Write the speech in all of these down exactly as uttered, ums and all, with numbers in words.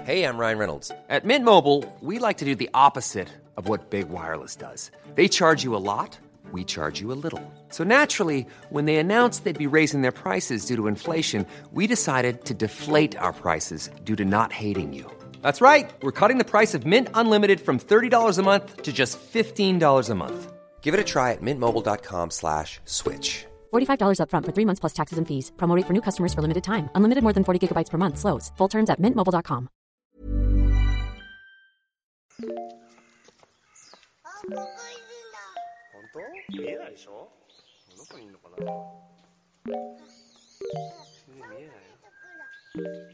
Hey, I'm Ryan Reynolds. At Mint Mobile, we like to do the opposite of what Big Wireless does. They charge you a lot, we charge you a little. So naturally, when they announced they'd be raising their prices due to inflation, we decided to deflate our prices due to not hating you. That's right. We're cutting the price of Mint Unlimited from thirty dollars a month to just fifteen dollars a month. Give it a try at mintmobile.com slash switch. forty-five dollars up front for three months plus taxes and fees. Promo rate for new customers for limited time. Unlimited more than forty gigabytes per month. Slows full terms at mint mobile dot com. 本当？見えないでしょ？どこにいるのかな？全然見えないよ。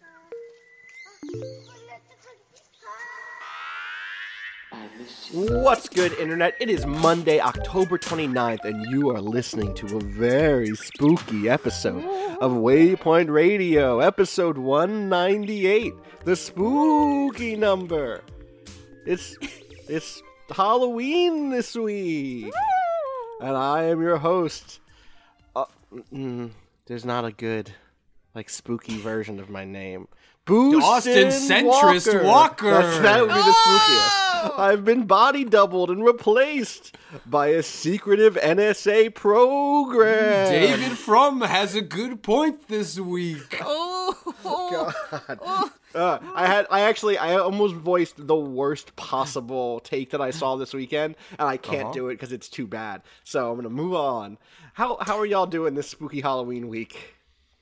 What's good, Internet? It is Monday, October twenty-ninth, and you are listening to a very spooky episode of Waypoint Radio, episode one ninety-eight, the spooky number. It's it's Halloween this week, and I am your host. Uh, mm, there's not a good, like, spooky version of my name. Boostin' Austin Centrist Walker. That's, that would be the spookiest. I've been body doubled and replaced by a secretive N S A program. David Frum has a good point this week. Oh, God. Uh, I had, I actually, I almost voiced the worst possible take that I saw this weekend, and I can't uh-huh. do it because it's too bad. So I'm gonna move on. How how are y'all doing this spooky Halloween week?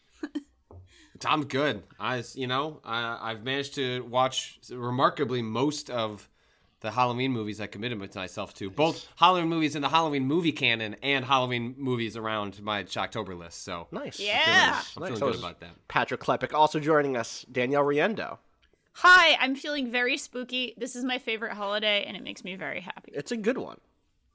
I'm good. I, you know, I, I've managed to watch remarkably most of the Halloween movies I committed myself to. Both Halloween movies in the Halloween movie canon and Halloween movies around my Shocktober list. So nice. Yeah. I'm feeling, I'm nice. feeling So good about that. Patrick Klepek also joining us. Danielle Riendo. Hi, I'm feeling very spooky. This is my favorite holiday, and it makes me very happy. It's a good one.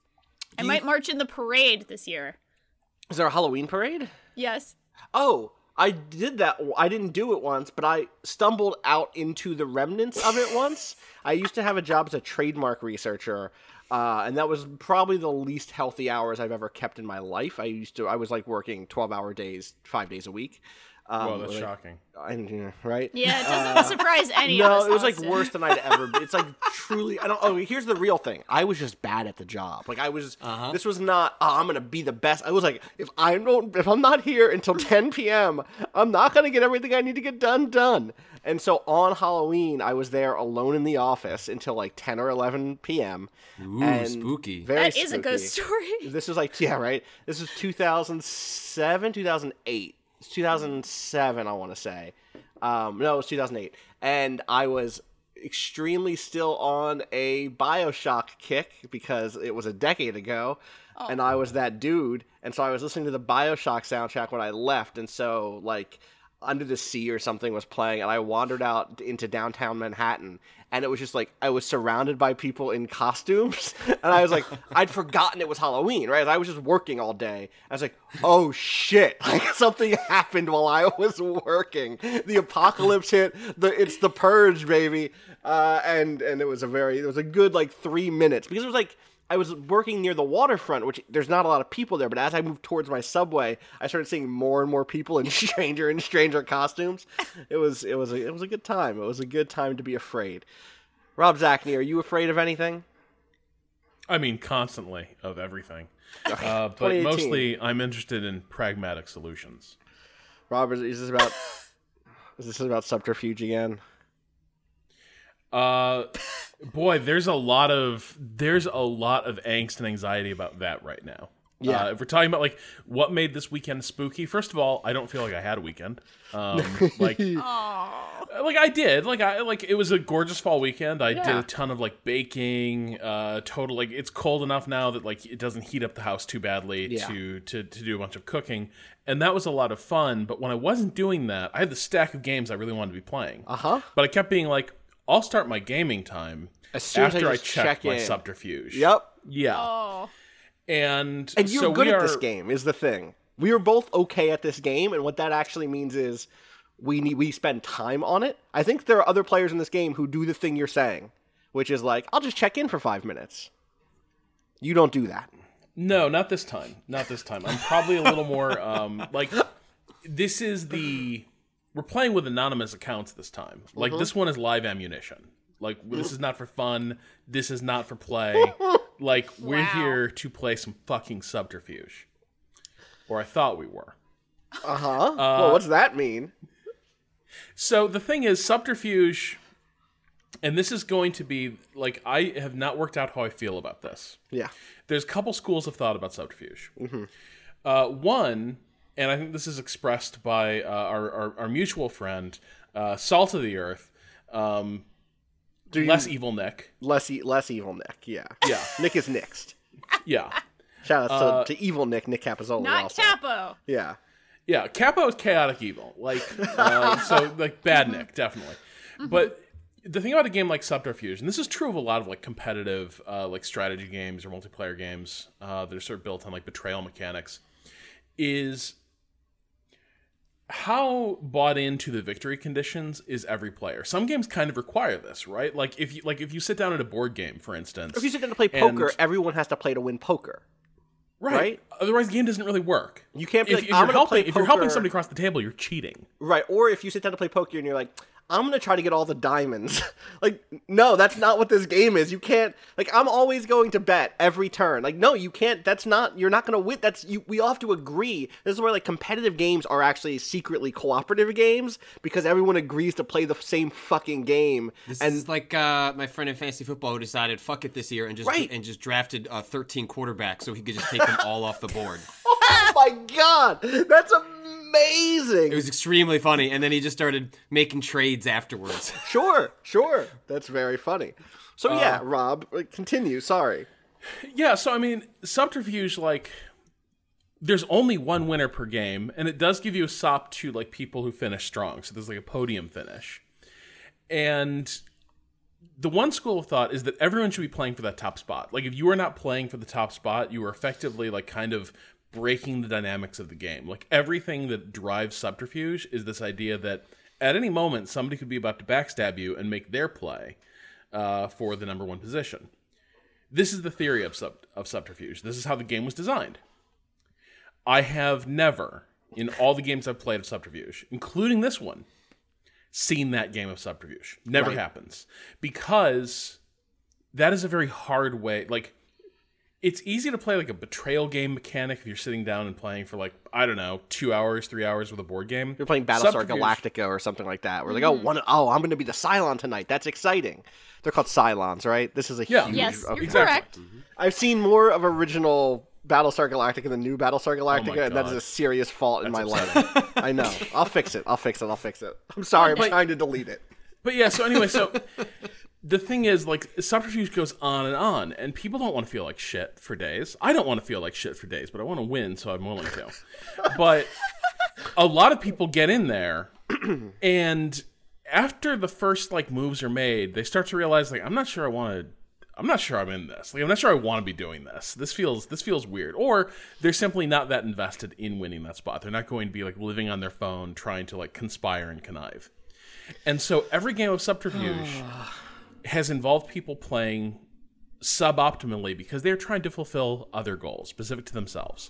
I Do might you... march in the parade this year. Is there a Halloween parade? Yes. Oh, I did that. I didn't do it once, but I stumbled out into the remnants of it once. I used to have a job as a trademark researcher, uh, and that was probably the least healthy hours I've ever kept in my life. I used to, I was like working twelve-hour days, five days a week. Um, Whoa, that's like, shocking. I, right? Yeah, it doesn't uh, surprise any no, of us. No, it was like Austin. worse than I'd ever been. It's like truly, I don't, oh, here's the real thing. I was just bad at the job. Like I was, uh-huh. This was not, oh, I'm going to be the best. I was like, if I don't, if I'm not here until ten p.m., I'm not going to get everything I need to get done, done. And so on Halloween, I was there alone in the office until like ten or eleven p.m. Ooh, and spooky. Very that spooky. is a ghost story. This was like, yeah, right? This was two thousand seven, two thousand eight. It's two thousand seven, I want to say. Um, no, it was two thousand eight. And I was extremely still on a BioShock kick because it was a decade ago. Oh. And I was that dude. And so I was listening to the BioShock soundtrack when I left. And so, like, Under the Sea or something was playing. And I wandered out into downtown Manhattan. And it was just like, I was surrounded by people in costumes. And I was like, I'd forgotten it was Halloween, right? I was just working all day. I was like, oh shit. Like something happened while I was working. The apocalypse hit. The It's the purge, baby. Uh, and, and it was a very, it was a good like three minutes. Because it was like, I was working near the waterfront, which there's not a lot of people there. But as I moved towards my subway, I started seeing more and more people in stranger and stranger costumes. It was it was a it was a good time. It was a good time to be afraid. Rob Zachney, are you afraid of anything? I mean, constantly of everything. Uh, but mostly, I'm interested in pragmatic solutions. Rob, is this about is this about subterfuge again? Uh, boy, there's a lot of there's a lot of angst and anxiety about that right now. Yeah, uh, if we're talking about like what made this weekend spooky, first of all, I don't feel like I had a weekend. Um, like, like I did, like I like it was a gorgeous fall weekend. I yeah. did a ton of like baking. Uh, total like it's cold enough now that like it doesn't heat up the house too badly yeah. to to to do a bunch of cooking, and that was a lot of fun. But when I wasn't doing that, I had the stack of games I really wanted to be playing. Uh huh. But I kept being like, I'll start my gaming time as soon after as I, I just check, check my in. subterfuge. Yep. Yeah. Oh. And and you're so good we at are... this game is the thing. We were both okay at this game, and what that actually means is we need we spend time on it. I think there are other players in this game who do the thing you're saying, which is like, I'll just check in for five minutes. You don't do that. No, not this time. Not this time. I'm probably a little more um, like this is the we're playing with anonymous accounts this time. Like, mm-hmm. this one is live ammunition. Like, this is not for fun. This is not for play. Like, we're wow. here to play some fucking Subterfuge. Or I thought we were. Uh-huh. Uh, well, what's that mean? So, the thing is, Subterfuge, and this is going to be, like, I have not worked out how I feel about this. Yeah. There's a couple schools of thought about Subterfuge. Mm-hmm. Uh, one, and I think this is expressed by uh, our, our, our mutual friend, uh, Salt of the Earth, um... You, less evil Nick. Less e- less evil Nick, yeah. Yeah. Nick is nixed. Yeah. Shout out uh, to, to evil Nick, Nick Capozzoli. Not also. Capo. Yeah. Yeah, Capo is chaotic evil. Like, uh, so, like, bad Nick, definitely. Mm-hmm. But the thing about a game like Subterfuge, and this is true of a lot of, like, competitive, uh, like, strategy games or multiplayer games uh, that are sort of built on, like, betrayal mechanics, is how bought into the victory conditions is every player. Some games kind of require this, right? Like if you like if you sit down at a board game, for instance. If you sit down to play poker, and, everyone has to play to win poker. Right. right. Otherwise, the game doesn't really work. You can't be if, like, if I'm you're gonna helping. play If poker. you're helping somebody across the table, you're cheating. Right. Or if you sit down to play poker and you're like, I'm going to try to get all the diamonds. Like, no, that's not what this game is. You can't, like, I'm always going to bet every turn. Like, no, you can't, that's not, you're not going to win. That's, you. we all have to agree. This is where, like, competitive games are actually secretly cooperative games because everyone agrees to play the same fucking game. This and is like uh, my friend in fantasy football who decided, fuck it this year, and just right. and just drafted uh, thirteen quarterbacks so he could just take them all off the board. Oh my god, that's amazing. It was extremely funny, and then he just started making trades afterwards. Sure, sure. That's very funny. So uh, yeah, Rob, continue. Sorry. Yeah, so I mean, Subterfuge, like, there's only one winner per game, and it does give you a sop to, like, people who finish strong. So there's, like, a podium finish. And the one school of thought is that everyone should be playing for that top spot. Like, if you are not playing for the top spot, you are effectively, like, kind of breaking the dynamics of the game. Like, everything that drives Subterfuge is this idea that at any moment, somebody could be about to backstab you and make their play uh, for the number one position. This is the theory of, sub- of Subterfuge. This is how the game was designed. I have never, in all the games I've played of Subterfuge, including this one, seen that game of Subterfuge. Never right. happens. Because that is a very hard way, like, it's easy to play like a betrayal game mechanic if you're sitting down and playing for like, I don't know, two hours, three hours with a board game. You're playing Battlestar Galactica or something like that. We're like, oh, one, oh, I'm going to be the Cylon tonight. That's exciting. They're called Cylons, right? This is a yeah. huge... Yes, you're exactly. correct. Mm-hmm. I've seen more of original Battlestar Galactica than new Battlestar Galactica, oh and that is a serious fault in That's my life. I know. I'll fix it. I'll fix it. I'll fix it. I'm sorry. I'm but, trying to delete it. But yeah, so anyway, so... The thing is, like, Subterfuge goes on and on, and people don't want to feel like shit for days. I don't want to feel like shit for days, but I want to win, so I'm willing to. But a lot of people get in there, and after the first, like, moves are made, they start to realize, like, I'm not sure I want to... I'm not sure I'm in this. Like, I'm not sure I want to be doing this. This feels this feels weird. Or they're simply not that invested in winning that spot. They're not going to be, like, living on their phone trying to, like, conspire and connive. And so every game of Subterfuge... has involved people playing suboptimally because they're trying to fulfill other goals specific to themselves.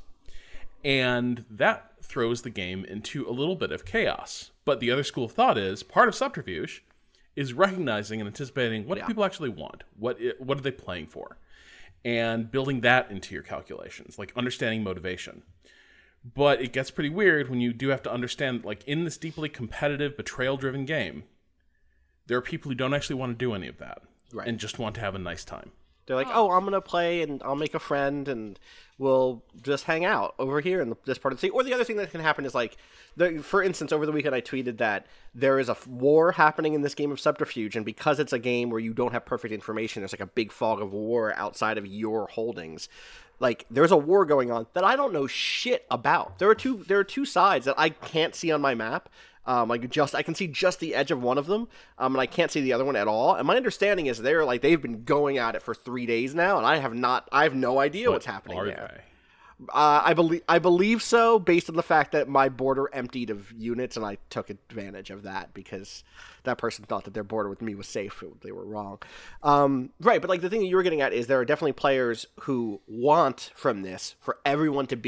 And that throws the game into a little bit of chaos. But the other school of thought is, part of Subterfuge is recognizing and anticipating what yeah. do people actually want? What what are they playing for? And building that into your calculations, like understanding motivation. But it gets pretty weird when you do have to understand, like, in this deeply competitive, betrayal-driven game, there are people who don't actually want to do any of that right. and just want to have a nice time. They're like, oh, I'm going to play and I'll make a friend and we'll just hang out over here in this part of the city. Or the other thing that can happen is, like, the, for instance, over the weekend I tweeted that there is a war happening in this game of Subterfuge, and because it's a game where you don't have perfect information, there's like a big fog of war outside of your holdings. Like, there's a war going on that I don't know shit about. There are two there are two sides that I can't see on my map. Um, like just I can see just the edge of one of them, um, and I can't see the other one at all. And my understanding is they're like they've been going at it for three days now, and I have not. I have no idea what what's happening are there. They? Uh, I believe I believe so, based on the fact that my border emptied of units, and I took advantage of that because that person thought that their border with me was safe. It, they were wrong, um, right? But like the thing that you were getting at is there are definitely players who want from this for everyone to be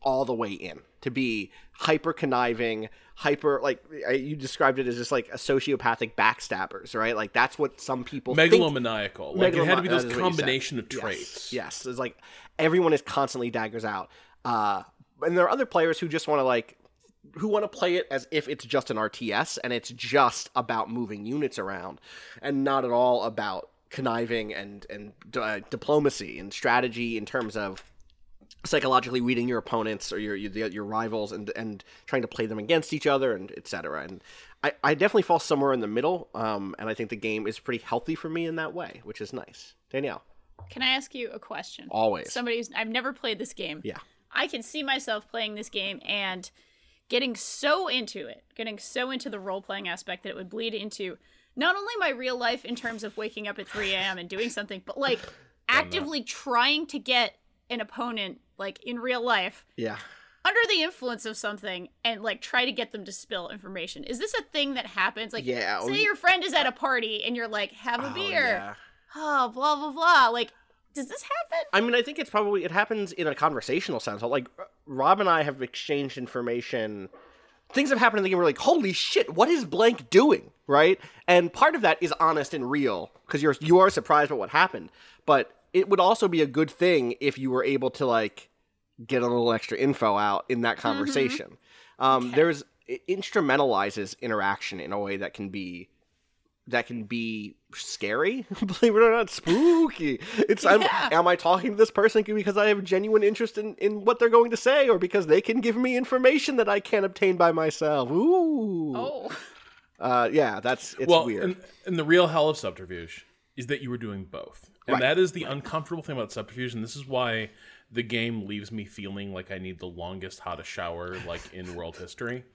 all the way in, to be hyper conniving, hyper, like you described it as just like a sociopathic backstabbers, right? Like that's what some people megalomaniacal. Think. Like it had to be Megaloma- this combination of traits. Yes, yes. It's like everyone is constantly daggers out. Uh, and there are other players who just want to like, who want to play it as if it's just an R T S and it's just about moving units around and not at all about conniving and, and uh, diplomacy and strategy in terms of psychologically reading your opponents or your your, your rivals and and trying to play them against each other and et cetera. And I, I definitely fall somewhere in the middle, um, and I think the game is pretty healthy for me in that way, which is nice. Danielle. Can I ask you a question? Always. Somebody who's, I've never played this game. Yeah. I can see myself playing this game and getting so into it, getting so into the role-playing aspect that it would bleed into not only my real life in terms of waking up at three a.m. and doing something, but like actively trying to get an opponent, like in real life, Yeah. under the influence of something and like try to get them to spill information. Is this a thing that happens? Like, Yeah, say we- your friend is at a party and you're like, have a Oh, beer. yeah. Oh, blah, blah, blah. Like, does this happen? I mean, I think it's probably, it happens in a conversational sense. Like, Rob and I have exchanged information. Things have happened in the game where we're like, holy shit, what is blank doing, right? And part of that is honest and real, because you're you are surprised by what happened. But it would also be a good thing if you were able to, like, get a little extra info out in that conversation. Mm-hmm. Um, okay. There's, it instrumentalizes interaction in a way that can be, that can be scary, believe it or not, spooky. It's, yeah. I'm, am I talking to this person because I have genuine interest in, in what they're going to say, or because they can give me information that I can't obtain by myself? Ooh. Oh. Uh, yeah, that's, it's well, weird. And, and the real hell of Subterfuge is that you were doing both. And right. that is the uncomfortable thing about Subterfuge, and this is why the game leaves me feeling like I need the longest, hottest shower, like, in world history,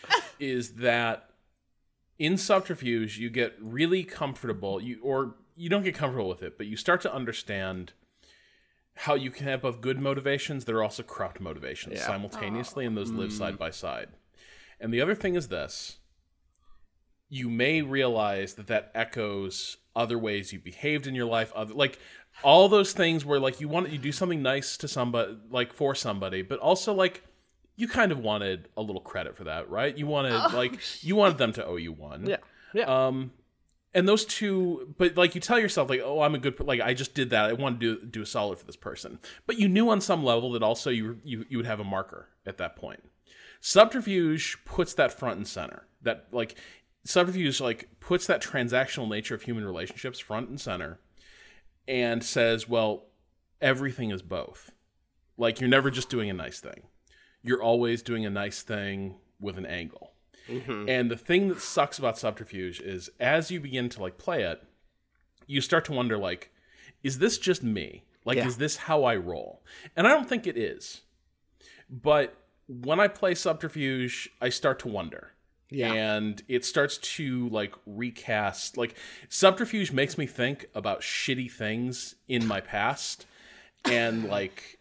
is that in Subterfuge, you get really comfortable, you or you don't get comfortable with it, but you start to understand how you can have both good motivations, there are also corrupt motivations yeah. simultaneously, and those mm. live side by side. And the other thing is this. You may realize that that echoes other ways you behaved in your life, other, like all those things where like you want you do something nice to somebody, like for somebody, but also like you kind of wanted a little credit for that, right? You wanted oh. like you wanted them to owe you one, yeah, yeah. Um, and those two, but like you tell yourself like, oh, I'm a good, like I just did that. I want to do do a solid for this person, but you knew on some level that also you you you would have a marker at that point. Subterfuge puts that front and center. That like. Subterfuge like puts that transactional nature of human relationships front and center and says, well, everything is both. Like, you're never just doing a nice thing. You're always doing a nice thing with an angle. Mm-hmm. And the thing that sucks about Subterfuge is as you begin to like play it, you start to wonder like, is this just me? Like, yeah. is this how I roll? And I don't think it is. But when I play Subterfuge, I start to wonder. Yeah. And it starts to like recast, like Subterfuge makes me think about shitty things in my past and like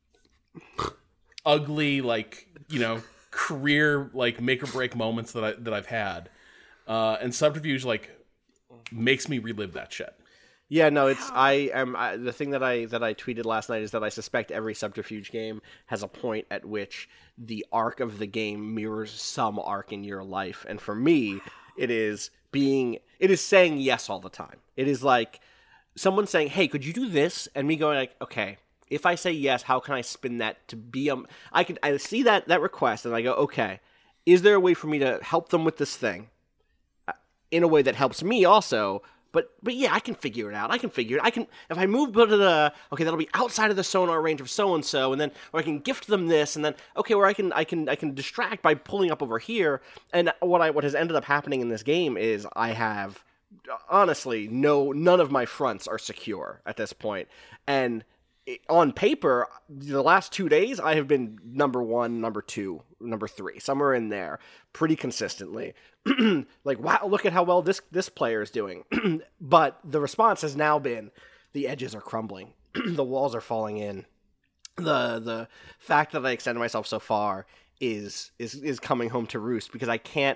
ugly, like, you know, career, like make or break moments that I, that I've had. Uh, and Subterfuge like makes me relive that shit. Yeah, no, it's I am I, the thing that I that I tweeted last night is that I suspect every Subterfuge game has a point at which the arc of the game mirrors some arc in your life, and for me, it is being it is saying yes all the time. It is like someone saying, "Hey, could you do this?" and me going like, "Okay, if I say yes, how can I spin that to be um I can I see that that request and I go, "Okay, is there a way for me to help them with this thing in a way that helps me also?" But but yeah, I can figure it out. I can figure it. I can if I move to the okay, that'll be outside of the sonar range of so and so, and then or I can gift them this, and then okay, where I can I can I can distract by pulling up over here. And what I what has ended up happening in this game is I have honestly no none of my fronts are secure at this point, and it, on paper, the last two days I have been number one, number two, number three, somewhere in there, pretty consistently. Like, wow, look at how well this this player is doing. But the response has now been, the edges are crumbling, the walls are falling in. The the fact that I extended myself so far is is is coming home to roost because I can't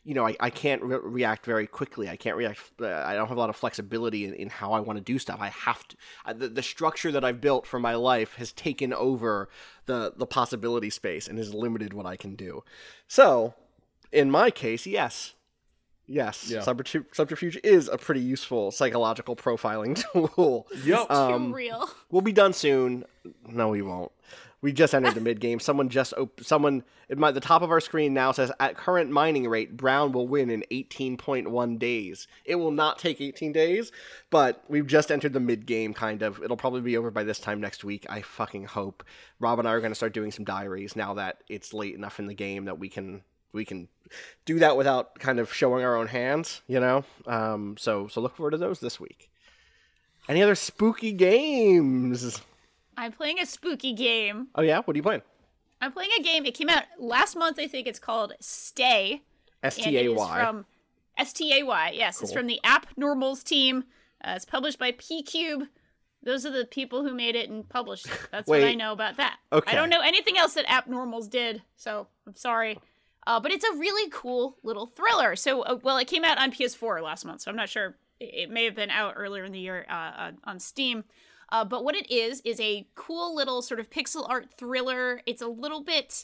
you know, I, I can't re- react very quickly. I can't react. Uh, I don't have a lot of flexibility in, in how I want to do stuff. I have to. Uh, the, the structure that I've built for my life has taken over the the possibility space and has limited what I can do. So, in my case, yes. Yes, Yeah. subterfuge, subterfuge is a pretty useful psychological profiling tool. Yep. Um, Too real. We'll be done soon. No, we won't. We just entered the mid game. Someone just op- someone at my, the top of our screen now says at current mining rate, Brown will win in eighteen point one days. It will not take eighteen days, but we've just entered the mid game. Kind of. It'll probably be over by this time next week. I fucking hope. Rob and I are going to start doing some diaries now that it's late enough in the game that we can. We can do that without kind of showing our own hands, you know? Um, so so look forward to those this week. Any other spooky games? I'm playing a spooky game. Oh, yeah? What are you playing? I'm playing a game. It came out last month, I think. It's called Stay. S And T it A is Y. from S T A Y, yes. It's from the App Normals team. Uh, it's published by P-Cube. Those are the people who made it and published it. That's what I Wait. know about that. Okay. I don't know anything else that App Normals did, so I'm sorry. Uh, but it's a really cool little thriller. So, uh, well, it came out on P S four last month, so I'm not sure. It, it may have been out earlier in the year uh, uh, on Steam. Uh, but what it is, is a cool little sort of pixel art thriller. It's a little bit...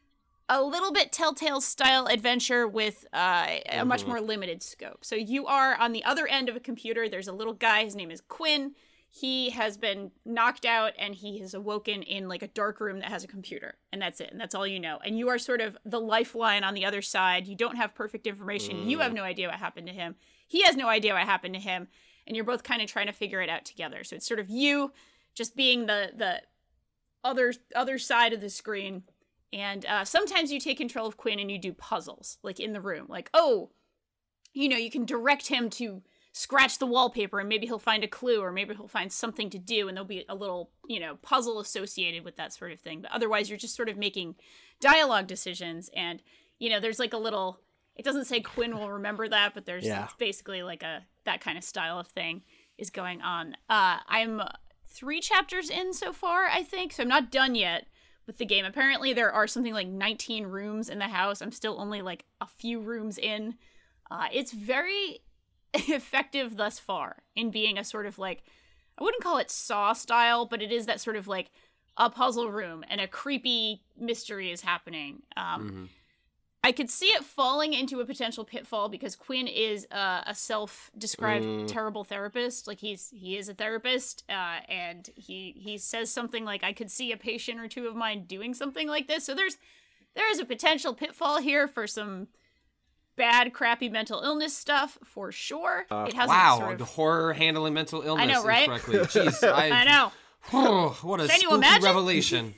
a little bit Telltale style adventure with uh, a much more limited scope. So you are on the other end of a computer. There's a little guy. His name is Quinn. He has been knocked out and he has awoken in like a dark room that has a computer. And that's it. And that's all you know. And you are sort of the lifeline on the other side. You don't have perfect information. Mm. You have no idea what happened to him. He has no idea what happened to him. And you're both kind of trying to figure it out together. So it's sort of you just being the the other other side of the screen. And uh, sometimes you take control of Quinn and you do puzzles, like in the room. Like, oh, you know, you can direct him to scratch the wallpaper and maybe he'll find a clue or maybe he'll find something to do and there'll be a little, you know, puzzle associated with that sort of thing. But otherwise, you're just sort of making dialogue decisions. And, you know, there's like a little, it doesn't say Quinn will remember that, but there's Yeah. it's basically like a, that kind of style of thing is going on. Uh, I'm three chapters in so far, I think. So I'm not done yet with the game. Apparently there are something like nineteen rooms in the house. I'm still only like a few rooms in. Uh, it's very effective thus far in being a sort of like, I wouldn't call it Saw style, but it is that sort of like a puzzle room and a creepy mystery is happening. Um, Mhm. I could see it falling into a potential pitfall because Quinn is uh, a self-described Mm. terrible therapist. Like he's he is a therapist, uh, and he he says something like, "I could see a patient or two of mine doing something like this." So there's there is a potential pitfall here for some bad, crappy mental illness stuff for sure. Uh, it hasn't Wow, sort of- the horror handling mental illness know, right? incorrectly. Jeez, I, I know. Oh, what a Can you spooky imagine? revelation.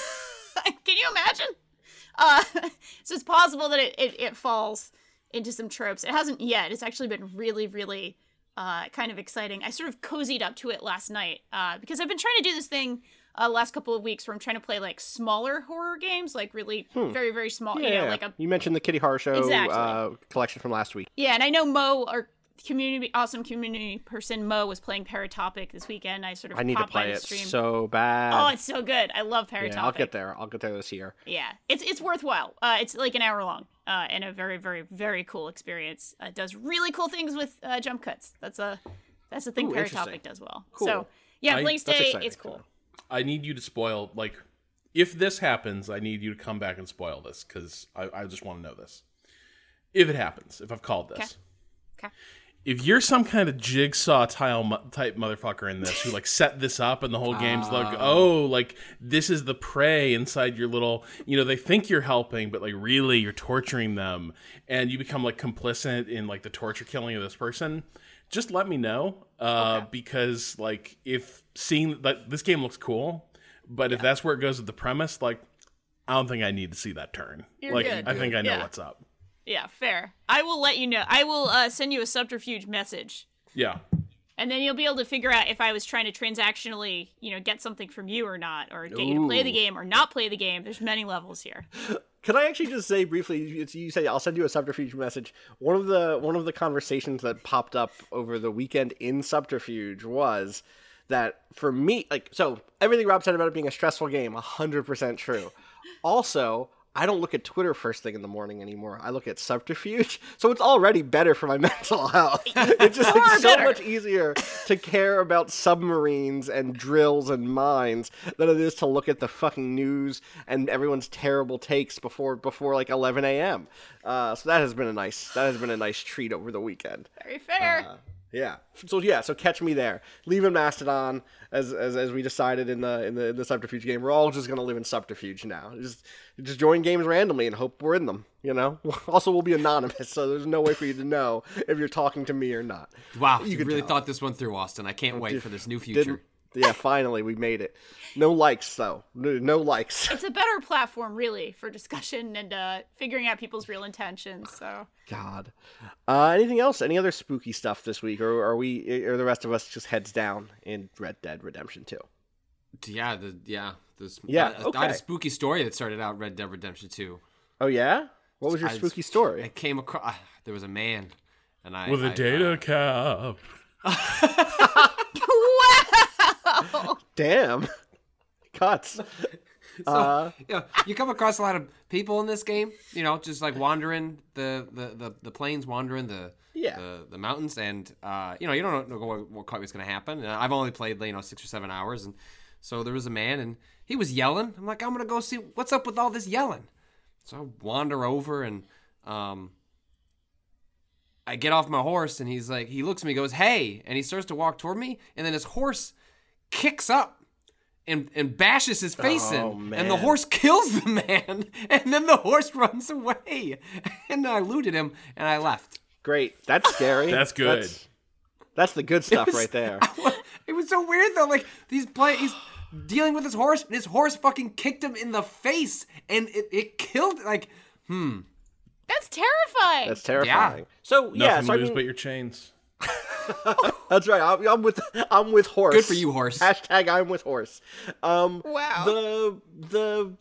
Can you imagine? Uh, so it's possible that it, it, it falls into some tropes. It hasn't yet. It's actually been really, really uh, kind of exciting. I sort of cozied up to it last night uh, because I've been trying to do this thing uh, last couple of weeks where I'm trying to play like smaller horror games, like really very, very small. Yeah, You know, like a you mentioned the Kitty Horror Show Exactly. uh, collection from last week. yeah. And I know Mo, our community, awesome community person, Mo was playing Paratopic this weekend. I sort of I need to popped by play the it stream. so bad. Oh, it's so good. I love Paratopic. yeah, I'll get there. I'll get there this year. Yeah, it's it's worthwhile. Uh, it's like an hour long, uh, and a very very very cool experience. Uh, does really cool things with uh, jump cuts. That's a that's the thing Ooh, interesting. Paratopic does well. Cool. So yeah, I- playing That's Stay, exciting. it's cool. I need you to spoil, like, if this happens, I need you to come back and spoil this, because I, I just want to know this. If it happens, if I've called this. Okay. If you're some kind of jigsaw tile mo- type motherfucker in this who, like, set this up and the whole game's like, oh, like, this is the prey inside your little, you know, they think you're helping, but, like, really you're torturing them, and you become, like, complicit in, like, the torture killing of this person, just let me know, uh, Okay. because, like, if seeing that this game looks cool, but if that's where it goes with the premise, like, I don't think I need to see that turn. You're like, good. I think I know Yeah. what's up. Yeah, fair. I will let you know. I will uh, send you a subterfuge message, Yeah. and then you'll be able to figure out if I was trying to transactionally, you know, get something from you or not, or get you to play the Ooh. game or not play the game. There's many levels here. Can I actually just say briefly? It's, you say I'll send you a subterfuge message. One of the one of the conversations that popped up over the weekend in subterfuge was that for me, like, so everything Rob said about it being a stressful game, one hundred percent true. Also, I don't look at Twitter first thing in the morning anymore. I look at Subterfuge, so it's already better for my mental health. It's just like, so much easier to care about submarines and drills and mines than it is to look at the fucking news and everyone's terrible takes before before like eleven a.m. Uh, so that has been a nice that has been a nice treat over the weekend. Very fair. Uh, Yeah. So yeah. So catch me there. Leave in Mastodon, as as as we decided in the in the in the Subterfuge game. We're all just gonna live in Subterfuge now. Just just join games randomly and hope we're in them. You know. Also, we'll be anonymous, so there's no way for you to know if you're talking to me or not. Wow, you, you can really tell. thought this one through, Austin. I can't wait Did- for this new future. didn't- Yeah, finally we made it. No likes though. No, no likes. It's a better platform, really, for discussion and uh, figuring out people's real intentions. So, God. Uh, anything else? Any other spooky stuff this week, or are we? Are the rest of us just heads down in Red Dead Redemption two? Yeah, the yeah, this Yeah, I, I had okay. a spooky story that started out Red Dead Redemption two. Oh yeah. What was your I- spooky I story? came across. There was a man, and I With a I, data uh, cap. wow! Damn. Cuts. So, Uh, you know, you come across a lot of people in this game, you know, just like wandering the the, the, the plains, wandering the, Yeah. the the mountains, and uh, you know, you don't know what, what quite was going to happen. And I've only played, you know, six or seven hours, and so there was a man, and he was yelling. I'm like, I'm gonna go see what's up with all this yelling. So I wander over, and um, I get off my horse, and he's like, he looks at me, goes, "Hey," and he starts to walk toward me, and then his horse kicks up. And, and bashes his face Oh, in, man. and the horse kills the man, and then the horse runs away, and I looted him, and I left. Great. That's scary. That's good. That's, that's the good stuff was- right there. It was so weird though. Like these play, he's dealing with his horse, and his horse fucking kicked him in the face, and it, it killed. Like, hmm. That's terrifying. That's terrifying. So Nothing yeah, to so I lose mean, but your chains. that's right. I'm, I'm with I'm with horse. Good for you, horse. Hashtag I'm with horse. Um, Wow. The the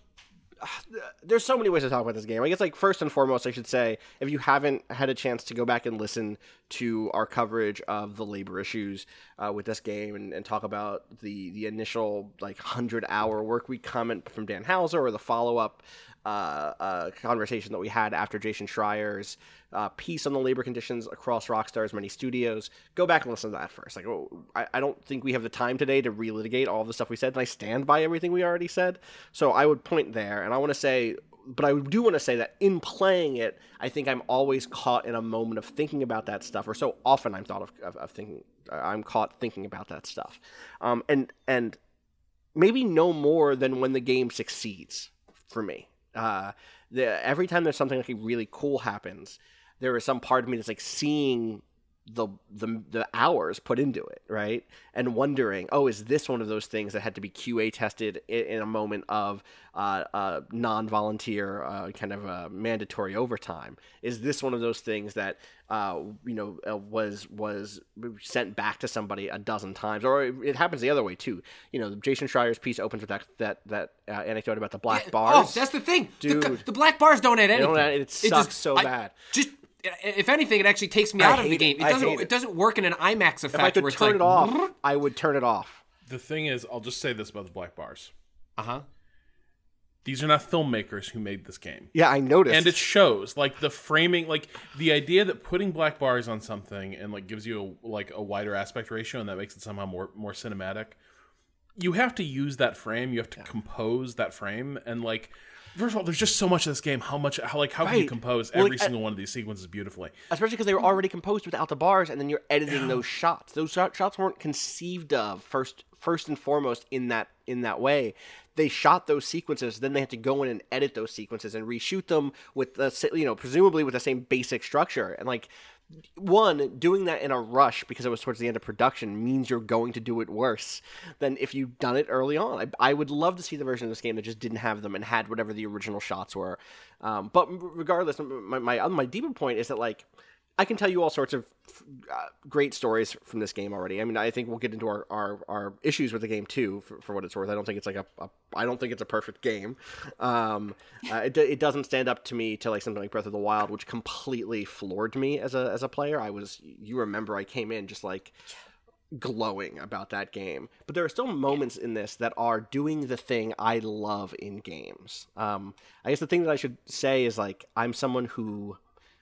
there's so many ways to talk about this game. I guess, like, first and foremost, I should say, if you haven't had a chance to go back and listen to our coverage of the labor issues uh, with this game and, and talk about the the initial like hundred hour work week comment from Dan Hauser, or the follow up uh, uh, conversation that we had after Jason Schreier's uh, piece on the labor conditions across Rockstar's many studios, go back and listen to that first. Like, oh, I, I don't think we have the time today to relitigate all of the stuff we said, and I stand by everything we already said. So I would point there, and I want to say, but I do want to say that in playing it, I think I'm always caught in a moment of thinking about that stuff, or so often I'm thought of, of, of thinking, I'm caught thinking about that stuff, um, and and maybe no more than when the game succeeds for me. Uh, the, every time there's something like really cool happens, there is some part of me that's like seeing the the the hours put into it, right? And wondering, oh, is this one of those things that had to be Q A tested in, in a moment of uh, uh, non-volunteer uh, kind of uh, mandatory overtime? Is this one of those things that uh, you know uh, was was sent back to somebody a dozen times? Or it happens the other way too. You know, Jason Schreier's piece opens with that that that uh, anecdote about the black bars. Oh, that's the thing. Dude. The, the black bars don't add anything. don't add- it sucks so I- bad. Just if anything, it actually takes me I out of the hate game. it. It I doesn't. hate It. it. doesn't work in an IMAX effect If I could where it's turn like, it off, I would turn it off. The thing is, I'll just say this about the black bars. Uh huh. These are not filmmakers who made this game. Yeah, I noticed. And it shows, like, the framing, like, the idea that putting black bars on something and, like, gives you, a, like, a wider aspect ratio and that makes it somehow more more cinematic. You have to use that frame. You have to yeah. compose that frame. And, like, first of all, there's just so much of this game. How much, how, like, how right. can you compose well, every like, single I, one of these sequences beautifully? Especially because they were already composed without the bars, and then you're editing those shots. Those shot, shots weren't conceived of first, first and foremost in that in that way. They shot those sequences, then they had to go in and edit those sequences and reshoot them with the, you know, presumably with the same basic structure. And like, one, doing that in a rush because it was towards the end of production means you're going to do it worse than if you'd done it early on. I, I would love to see the version of this game that just didn't have them and had whatever the original shots were. Um, but regardless, my, my my deeper point is that, like, I can tell you all sorts of uh, great stories from this game already. I mean, I think we'll get into our, our, our issues with the game too, for, for what it's worth. I don't think it's like a, a I don't think it's a perfect game. Um, uh, it, it doesn't stand up to me to like something like Breath of the Wild, which completely floored me as a as a player. I was, you remember, I came in just like glowing about that game. But there are still moments in this that are doing the thing I love in games. Um, I guess the thing that I should say is, like, I'm someone who,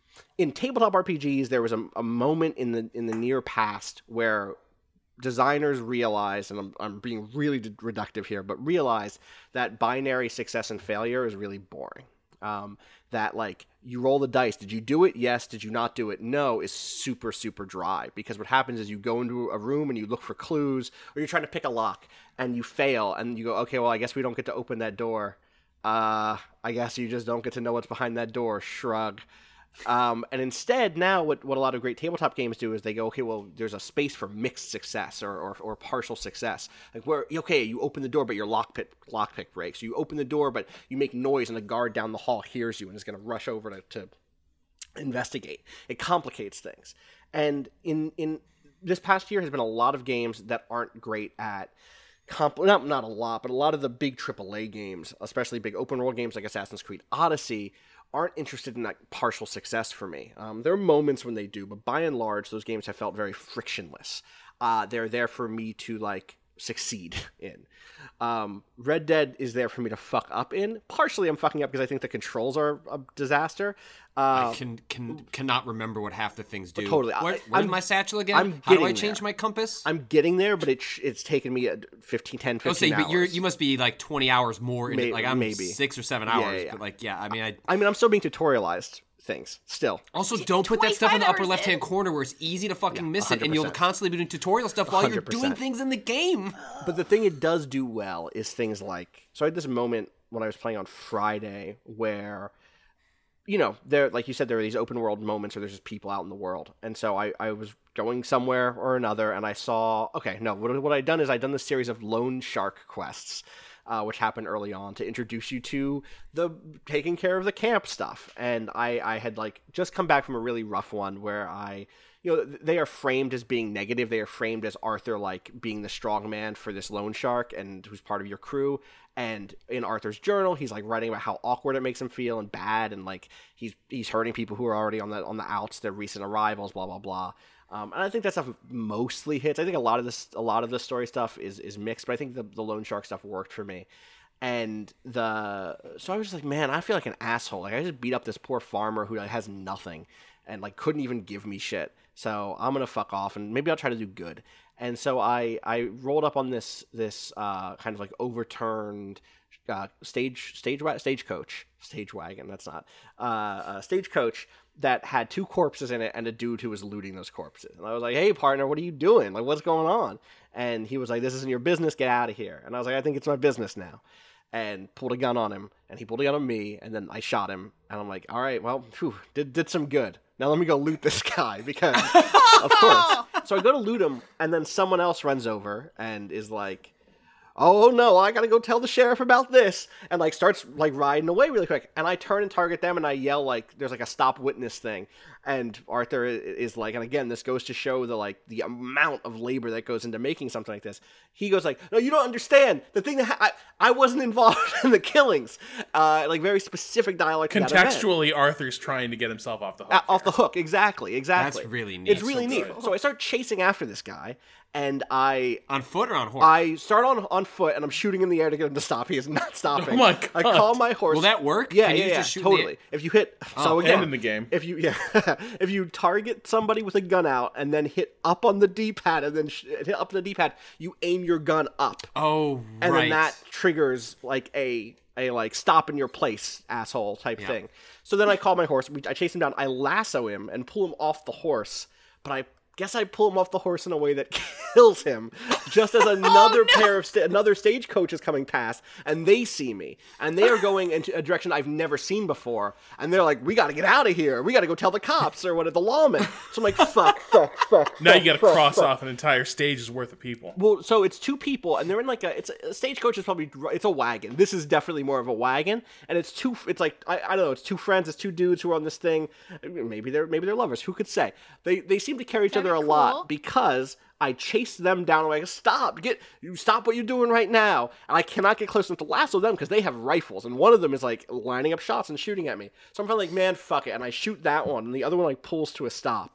in tabletop R P Gs, there was a, a moment in the in the near past where designers realized, and I'm, I'm being really reductive here, but realized that binary success and failure is really boring. Um, that, like, you roll the dice. Did you do it? Yes. Did you not do it? No, is super, super dry. Because what happens is you go into a room and you look for clues, or you're trying to pick a lock, and you fail, and you go, okay, well, I guess we don't get to open that door. Uh, I guess you just don't get to know what's behind that door. Shrug. Um, and instead, now what, what a lot of great tabletop games do is they go, okay, well, there's a space for mixed success or, or, or partial success. Like, where, okay, you open the door, but your lockpick lockpick breaks. You open the door, but you make noise, and the guard down the hall hears you and is going to rush over to, to investigate. It complicates things. And in in this past year has been a lot of games that aren't great at Compl- not not a lot, but a lot of the big triple A games, especially big open world games like Assassin's Creed Odyssey, aren't interested in that partial success for me. Um, there are moments when they do, but by and large, those games have felt very frictionless. Uh, they're there for me to, like, succeed in. Um, Red Dead is there for me to fuck up in. Partially, I'm fucking up because I think the controls are a disaster. Uh, I can can cannot remember what half the things do. Totally. Where, I- where's I'm- my satchel again? I'm How do I getting change there. my compass? I'm getting there, but it sh- it's taken me uh, fifteen, ten, I'll fifteen say, hours. but you're you must be like twenty hours more into May- like I'm maybe. six or seven Yeah, hours. yeah, yeah. But like yeah, I mean I I mean, I'm still being tutorialized things, still. also don't put that stuff in the twenty-five upper hours left hand in. corner where it's easy to fucking miss it, and one hundred you'll percent. constantly be doing tutorial stuff while you're one hundred doing percent. things in the game. But the thing it does do well is things like, so I had this moment when I was playing on Friday where, you know, there, like you said, there are these open world moments where there's just people out in the world. And so I, I was going somewhere or another, and I saw, okay, no, what, what I'd done is I'd done this series of loan shark quests, uh, which happened early on to introduce you to the taking care of the camp stuff. And I, I had, like, just come back from a really rough one where I, you know, they are framed as being negative. They are framed as Arthur, like, being the strong man for this loan shark and who's part of your crew. And in Arthur's journal, he's, like, writing about how awkward it makes him feel and bad, and, like, he's he's hurting people who are already on the on the outs, their recent arrivals, blah blah blah. Um, and I think that stuff mostly hits. I think a lot of this a lot of the story stuff is is mixed, but I think the the loan shark stuff worked for me. And the so I was just like, man, I feel like an asshole. Like, I just beat up this poor farmer who, like, has nothing and, like, couldn't even give me shit. So I'm gonna fuck off, and maybe I'll try to do good. And so I, I rolled up on this this uh, kind of like overturned uh, stage stage stagecoach stage wagon. That's not uh, a stagecoach that had two corpses in it and a dude who was looting those corpses. And I was like, "Hey, partner, what are you doing? Like, what's going on?" And he was like, "This isn't your business. Get out of here." And I was like, "I think it's my business now." And pulled a gun on him, and he pulled a gun on me, and then I shot him. And I'm like, "All right, well, phew, did did some good. Now let me go loot this guy," because of course. So I go to loot him, and then someone else runs over and is like, "Oh no, I gotta go tell the sheriff about this," and, like, starts, like, riding away really quick. And I turn and target them, and I yell, like, there's, like, a stop witness thing. And Arthur is like, and again, this goes to show the, like, the amount of labor that goes into making something like this. He goes like, "No, you don't understand. The thing that ha- I, I wasn't involved in the killings." Uh, like, very specific dialogue. to that event. Contextually, Arthur's trying to get himself off the hook. Uh, off here. the hook, exactly, exactly. That's really neat. It's really So neat. good. So I start chasing after this guy, and I On foot or on horse? I start on on foot, and I'm shooting in the air to get him to stop. He is not stopping. Oh my I God. call my horse. Will that work? Yeah, Can yeah, you yeah, just shoot in the totally. air? If you hit, so Oh, again, and in the game. if you yeah, if you target somebody with a gun out and then hit up on the D-pad and then sh- hit up the D-pad, you aim your gun up, oh, and right. then that triggers, like, a a like stop in your place, asshole type Yeah. thing. So then I call my horse. We, I chase him down. I lasso him and pull him off the horse, but I guess I pull him off the horse in a way that kills him, just as another pair of sta- another stagecoach is coming past, and they see me, and they are going into a direction I've never seen before, and they're like, "We got to get out of here. We got to go tell the cops or what, the lawmen." So I'm like, "Fuck, fuck, fuck." Now fuck, you got to fuck, cross fuck. off an entire stage's worth of people. Well, so it's two people, and they're in, like, a it's a, a stagecoach is probably it's a wagon. This is definitely more of a wagon, and it's two. It's like I, I don't know. It's two friends. It's two dudes who are on this thing. Maybe they're maybe they're lovers. Who could say? They they seem to carry each other a Very lot cool. because I chase them down. I'm like, "Stop! Get you stop what you're doing right now!" And I cannot get close enough to lasso them because they have rifles, and one of them is, like, lining up shots and shooting at me. So I'm finally like, "Man, fuck it!" And I shoot that one, and the other one, like, pulls to a stop.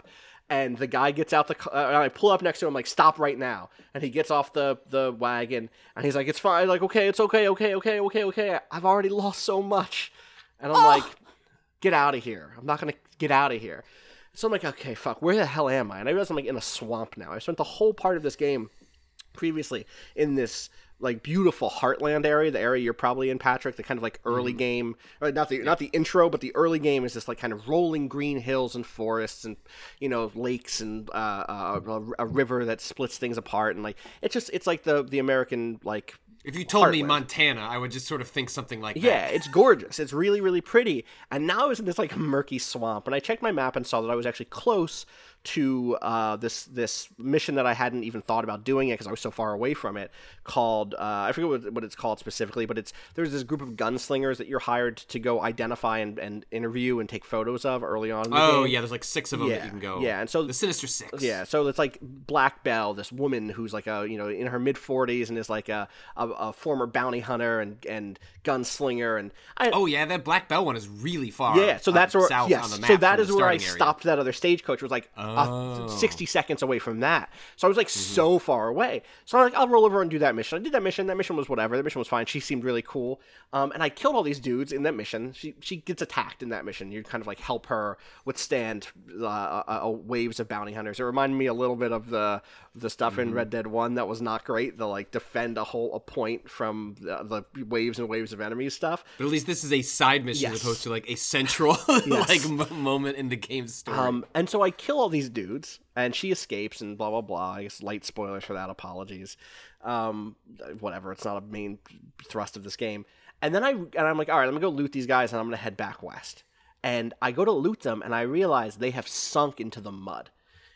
And the guy gets out the car, and I pull up next to him, like, stop right now. And he gets off the, the wagon, and he's like, it's fine. Like, okay, it's okay, okay, okay, okay, okay. I've already lost so much. And I'm oh. like, get out of here. I'm not going to get out of here. So I'm like, okay, fuck, where the hell am I? And I realize I'm, like, in a swamp now. I spent the whole part of this game previously in this like beautiful heartland area, the area you're probably in, Patrick, the kind of like early mm-hmm. game, or not the yeah. not the intro, but the early game is this like kind of rolling green hills and forests and, you know, lakes and uh, uh, a, a river that splits things apart, and like it's just it's like the the American like. If you told heartland. me Montana, I would just sort of think something like that. Yeah, it's gorgeous. It's really, really pretty. And now I was in this like murky swamp, and I checked my map and saw that I was actually close to uh, this this mission that I hadn't even thought about doing it because I was so far away from it, called, uh, I forget what, what it's called specifically, but it's there's this group of gunslingers that you're hired to go identify and, and interview and take photos of early on in the oh, game. yeah, there's like six of them yeah, that you can go. Yeah, and so... The Sinister Six. Yeah, so it's like Black Belle, this woman who's like a, you know, in her mid-forties and is like a, a, a former bounty hunter and, and gunslinger. And I, oh, yeah, that Black Belle one is really far Yeah, so that's where... south yes, on the map so that is where I area. stopped that other stagecoach. It was like oh. uh, sixty seconds away from that. So I was like mm-hmm. so far away. So I'm like, I'll roll over and do that mission. I did that mission. That mission was whatever. That mission was fine. She seemed really cool. Um, and I killed all these dudes in that mission. She she gets attacked in that mission. You kind of like help her withstand uh, uh, uh, waves of bounty hunters. It reminded me a little bit of the the stuff mm-hmm. in Red Dead one that was not great. The like defend a whole a point from the, the waves and waves of enemies stuff. But at least this is a side mission yes. as opposed to like a central yes. like m- moment in the game's story. Um, and so I kill all these dudes, and she escapes, and blah blah blah. I guess light spoilers for that. Apologies. Um, whatever. It's not a main thrust of this game. And then I and I'm like, all right, let me go loot these guys, and I'm gonna head back west. And I go to loot them, and I realize they have sunk into the mud.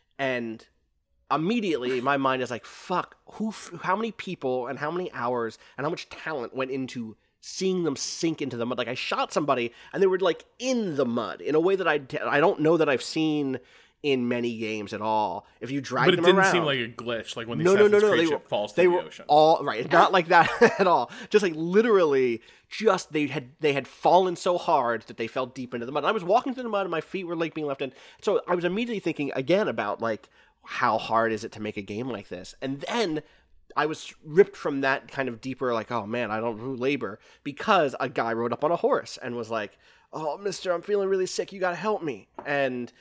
And immediately, my mind is like, fuck. Who? How many people and how many hours and how much talent went into seeing them sink into the mud? Like I shot somebody, and they were like in the mud in a way that I I don't know that I've seen in many games at all. If you drag them around, but it didn't seem like a glitch, like when the no, no, no, no, Creed they ship were, falls they to the were ocean. All right, not like that at all. Just like literally, just they had they had fallen so hard that they fell deep into the mud. And I was walking through the mud, and my feet were like being left in. So I was immediately thinking again about like how hard is it to make a game like this, and then I was ripped from that kind of deeper, like, oh man, I don't do labor, because a guy rode up on a horse and was like, oh, mister, I'm feeling really sick. You got to help me. And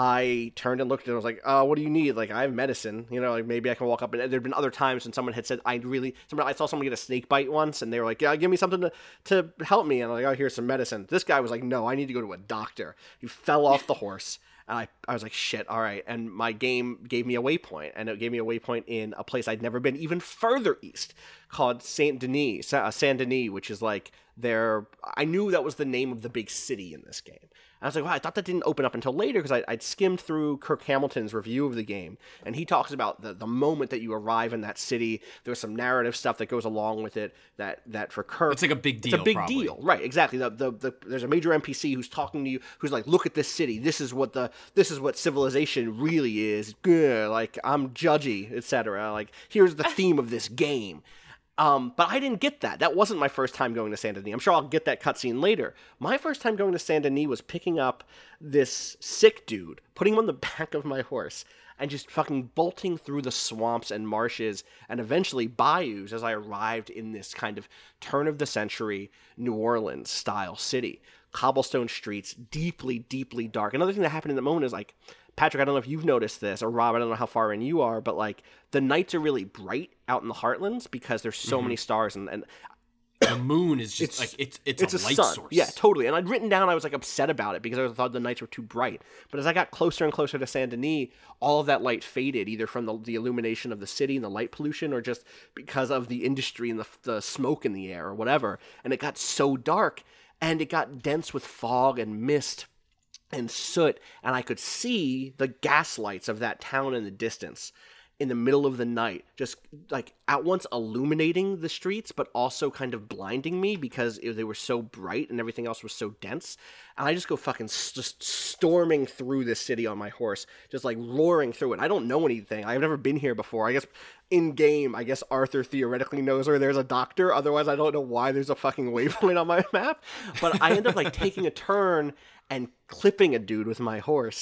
I turned and looked at him. I was like, oh, what do you need? Like, I have medicine. You know, like maybe I can walk up. And there had been other times when someone had said, I really, I saw someone get a snake bite once, and they were like, yeah, give me something to, to help me. And I'm like, oh, here's some medicine. This guy was like, no, I need to go to a doctor. He fell off the horse. And I, I was like, shit, all right. And my game gave me a waypoint, and it gave me a waypoint in a place I'd never been, even further east, called Saint Denis, Saint Denis, which is like their, I knew that was the name of the big city in this game. And I was like, wow, I thought that didn't open up until later, because I'd skimmed through Kirk Hamilton's review of the game, and he talks about the, the moment that you arrive in that city. There's some narrative stuff that goes along with it that, that for Kirk... It's like a big deal, It's a big probably. deal, right, exactly. The, the, the, there's a major N P C who's talking to you, who's like, look at this city. This is what the this is what civilization really is. Good, like, I'm judgy, et cetera. Like, here's the theme of this game. Um, but I didn't get that. That wasn't my first time going to Saint Denis. I'm sure I'll get that cutscene later. My first time going to Saint Denis was picking up this sick dude, putting him on the back of my horse, and just fucking bolting through the swamps and marshes and eventually bayous as I arrived in this kind of turn-of-the-century New Orleans-style city. Cobblestone streets, deeply, deeply dark. Another thing that happened in the moment is, like, Patrick, I don't know if you've noticed this, or Rob, I don't know how far in you are, but like the nights are really bright out in the Heartlands because there's so mm-hmm. many stars, and, and the moon is just it's, like it's it's, it's a, a light sun. source. Yeah, totally. And I'd written down I was like upset about it because I thought the nights were too bright. But as I got closer and closer to Saint Denis, all of that light faded, either from the, the illumination of the city and the light pollution, or just because of the industry and the, the smoke in the air or whatever. And it got so dark, and it got dense with fog and mist and soot, and I could see the gas lights of that town in the distance in the middle of the night, just like at once illuminating the streets, but also kind of blinding me because it, they were so bright and everything else was so dense. And I just go fucking st- just storming through this city on my horse, just like roaring through it. I don't know anything. I've never been here before. I guess in game, I guess Arthur theoretically knows where there's a doctor. Otherwise, I don't know why there's a fucking waypoint on my map. But I end up like taking a turn and clipping a dude with my horse.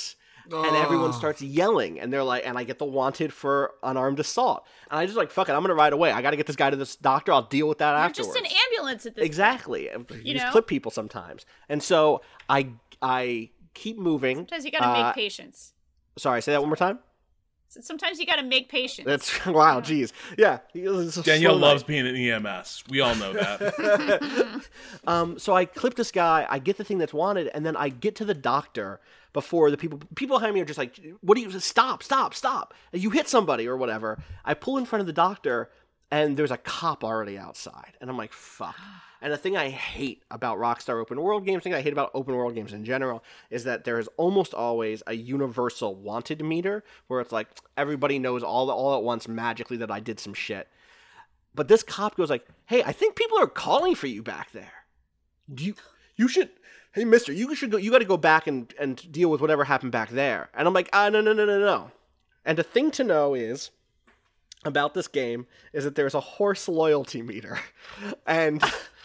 and everyone starts yelling, and they're like, and I get the wanted for unarmed assault, and I just like, fuck it, I'm gonna ride away. I got to get this guy to this doctor. I'll deal with that You're afterwards. just an ambulance at this Exactly. point. You, You just know? clip people sometimes, and so I I keep moving. Sometimes you gotta Uh, make patience. Sorry, say that one more time. So sometimes you gotta make patience. That's wow, jeez, yeah. Danielle So loves being an E M S. We all know that. Um, so I clip this guy, I get the thing that's wanted, and then I get to the doctor before the people people behind me are just like, what do you, stop, stop, stop. You hit somebody or whatever. I pull in front of the doctor, and there's a cop already outside. And I'm like, fuck. And the thing I hate about Rockstar open world games, the thing I hate about open world games in general, is that there is almost always a universal wanted meter, where it's like, everybody knows all, all at once magically that I did some shit. But this cop goes like, hey, I think people are calling for you back there. Do you you should hey mister, you should go you gotta go back and, and deal with whatever happened back there. And I'm like, ah no no no no no. And the thing to know is about this game is that there's a horse loyalty meter. And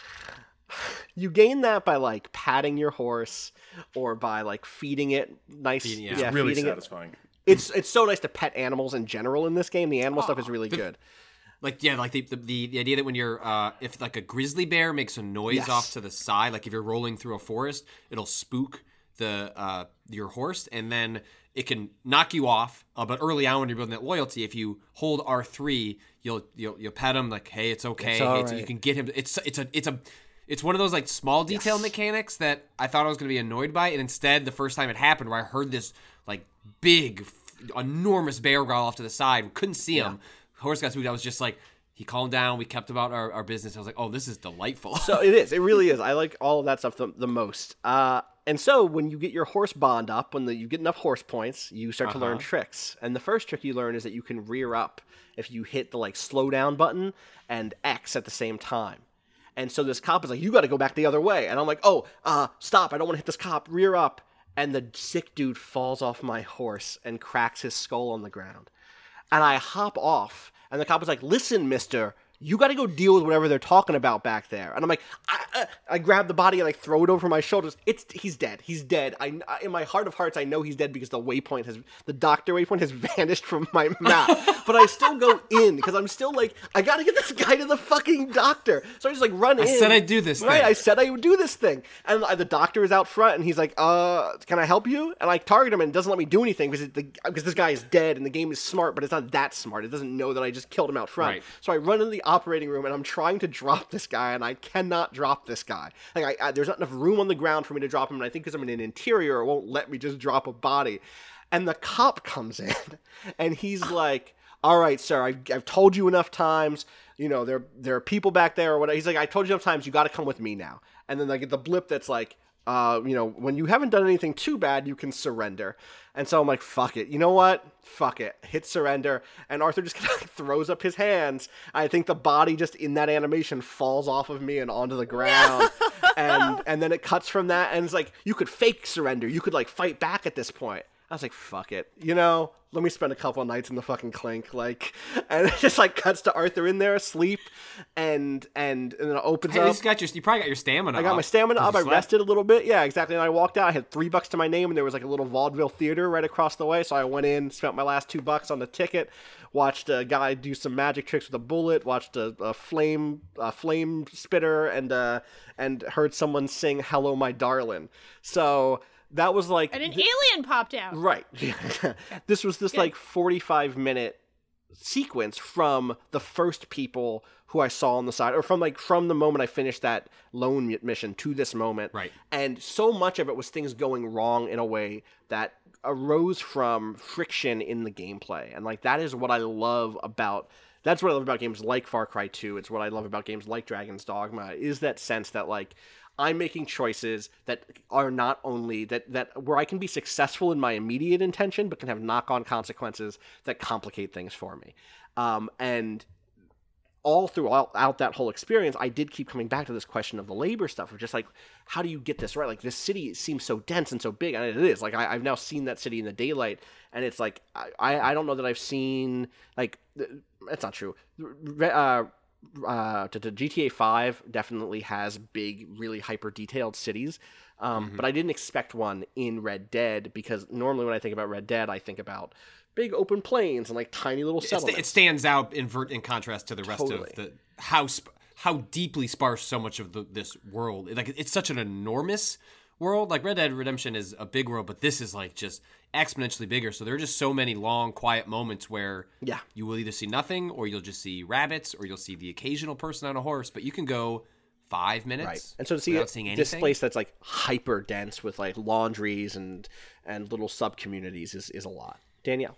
you gain that by like patting your horse or by like feeding it nice Feeding- yeah, yeah. It's really feeding it. satisfying. It's it's so nice to pet animals in general in this game. The animal stuff is really good. Like yeah, like the, the the the idea that when you're uh if like a grizzly bear makes a noise Yes. off to the side, like if you're rolling through a forest, it'll spook the uh your horse, and then it can knock you off. Uh, but early on when you're building that loyalty, if you hold R three, you'll you'll you'll pet him like, hey, it's okay. It's Hey, all it's- right. You can get him. It's it's a it's a it's one of those like small detail Yes. mechanics that I thought I was going to be annoyed by, and instead the first time it happened, where I heard this like big, f- enormous bear growl off to the side, we couldn't see him. Horse got spooked. I was just like. He calmed down. We kept about our, our business. I was like, oh, this is delightful. So it is. It really is. I like all of that stuff the, the most. Uh, and so when you get your horse bond up, when the, you get enough horse points, you start to learn tricks. And the first trick you learn is that you can rear up if you hit the like slow down button and X at the same time. And so this cop is like, you got to go back the other way. And I'm like, oh, uh, stop. I don't want to hit this cop. Rear up. And the sick dude falls off my horse and cracks his skull on the ground. And I hop off. And the cop was like, listen, mister, you got to go deal with whatever they're talking about back there. And I'm like, I, I, I grab the body and like throw it over my shoulders. It's he's dead. He's dead. I, in my heart of hearts, I know he's dead because the waypoint has, the doctor waypoint has vanished from my map. But I still go in because I'm still like, I got to get this guy to the fucking doctor. So I just like run I in. said I'd do this Right, thing. I said I would do this thing. And the doctor is out front and he's like, uh, can I help you? And I target him and it doesn't let me do anything because, it, the, because this guy is dead and the game is smart, but it's not that smart. It doesn't know that I just killed him out front. Right. So I run into the operating room and I'm trying to drop this guy and I cannot drop this guy. Like I, I, there's not enough room on the ground for me to drop him, and I think because I'm in an interior, it won't let me just drop a body. And the cop comes in and he's like, all right, sir, I've, I've told you enough times, you know, there there are people back there or whatever. He's like, I told you enough times, you got to come with me now. And then I get the blip that's like, uh, you know, when you haven't done anything too bad, you can surrender. And so I'm like, fuck it. You know what? Fuck it. Hit surrender. And Arthur just kind of throws up his hands. I think the body just in that animation falls off of me and onto the ground. and and then it cuts from that. And it's like, you could fake surrender. You could like fight back at this point. I was like, fuck it. You know, let me spend a couple of nights in the fucking clink. Like, and it just like cuts to Arthur in there asleep. And, and, and then it opens Hey, at up. least you got your, you probably got your stamina I got up my stamina 'cause up. you I slept. rested a little bit. Yeah, exactly. And I walked out. I had three bucks to my name, and there was like a little vaudeville theater right across the way. So I went in, spent my last two bucks on the ticket, watched a guy do some magic tricks with a bullet, watched a, a flame, a flame spitter, and uh, and heard someone sing "Hello, My Darling." So that was like And an alien popped out. right. This was this Good. like forty-five minute sequence from the first people who I saw on the side, or from like from the moment I finished that lone mi- mission to this moment. Right. And so much of it was things going wrong in a way that arose from friction in the gameplay. And like that is what I love about that's what I love about games like Far Cry two. It's what I love about games like Dragon's Dogma, is that sense that like I'm making choices that are not only that that where I can be successful in my immediate intention, but can have knock-on consequences that complicate things for me. Um, and all throughout out that whole experience, I did keep coming back to this question of the labor stuff, of just like, how do you get this right? Like, this city seems so dense and so big, and it is. Like, I, I've now seen that city in the daylight, and it's like, I, I don't know that I've seen, like, that's not true. Uh, uh, to, to G T A five definitely has big, really hyper detailed cities. Um, Mm-hmm. But I didn't expect one in Red Dead, because normally when I think about Red Dead, I think about big open plains and like tiny little It, settlements. it stands out in, ver- in contrast to the rest Totally. of the how sp- how deeply sparse so much of the, this world. Like it's such an enormous world. Like Red Dead Redemption is a big world, but this is like just exponentially bigger. So there are just so many long, quiet moments where Yeah. you will either see nothing, or you'll just see rabbits, or you'll see the occasional person on a horse. But you can go five minutes, Right. And so to see without it, seeing this anything. place that's like hyper dense with like laundries and and little sub communities is, is a lot. Danielle.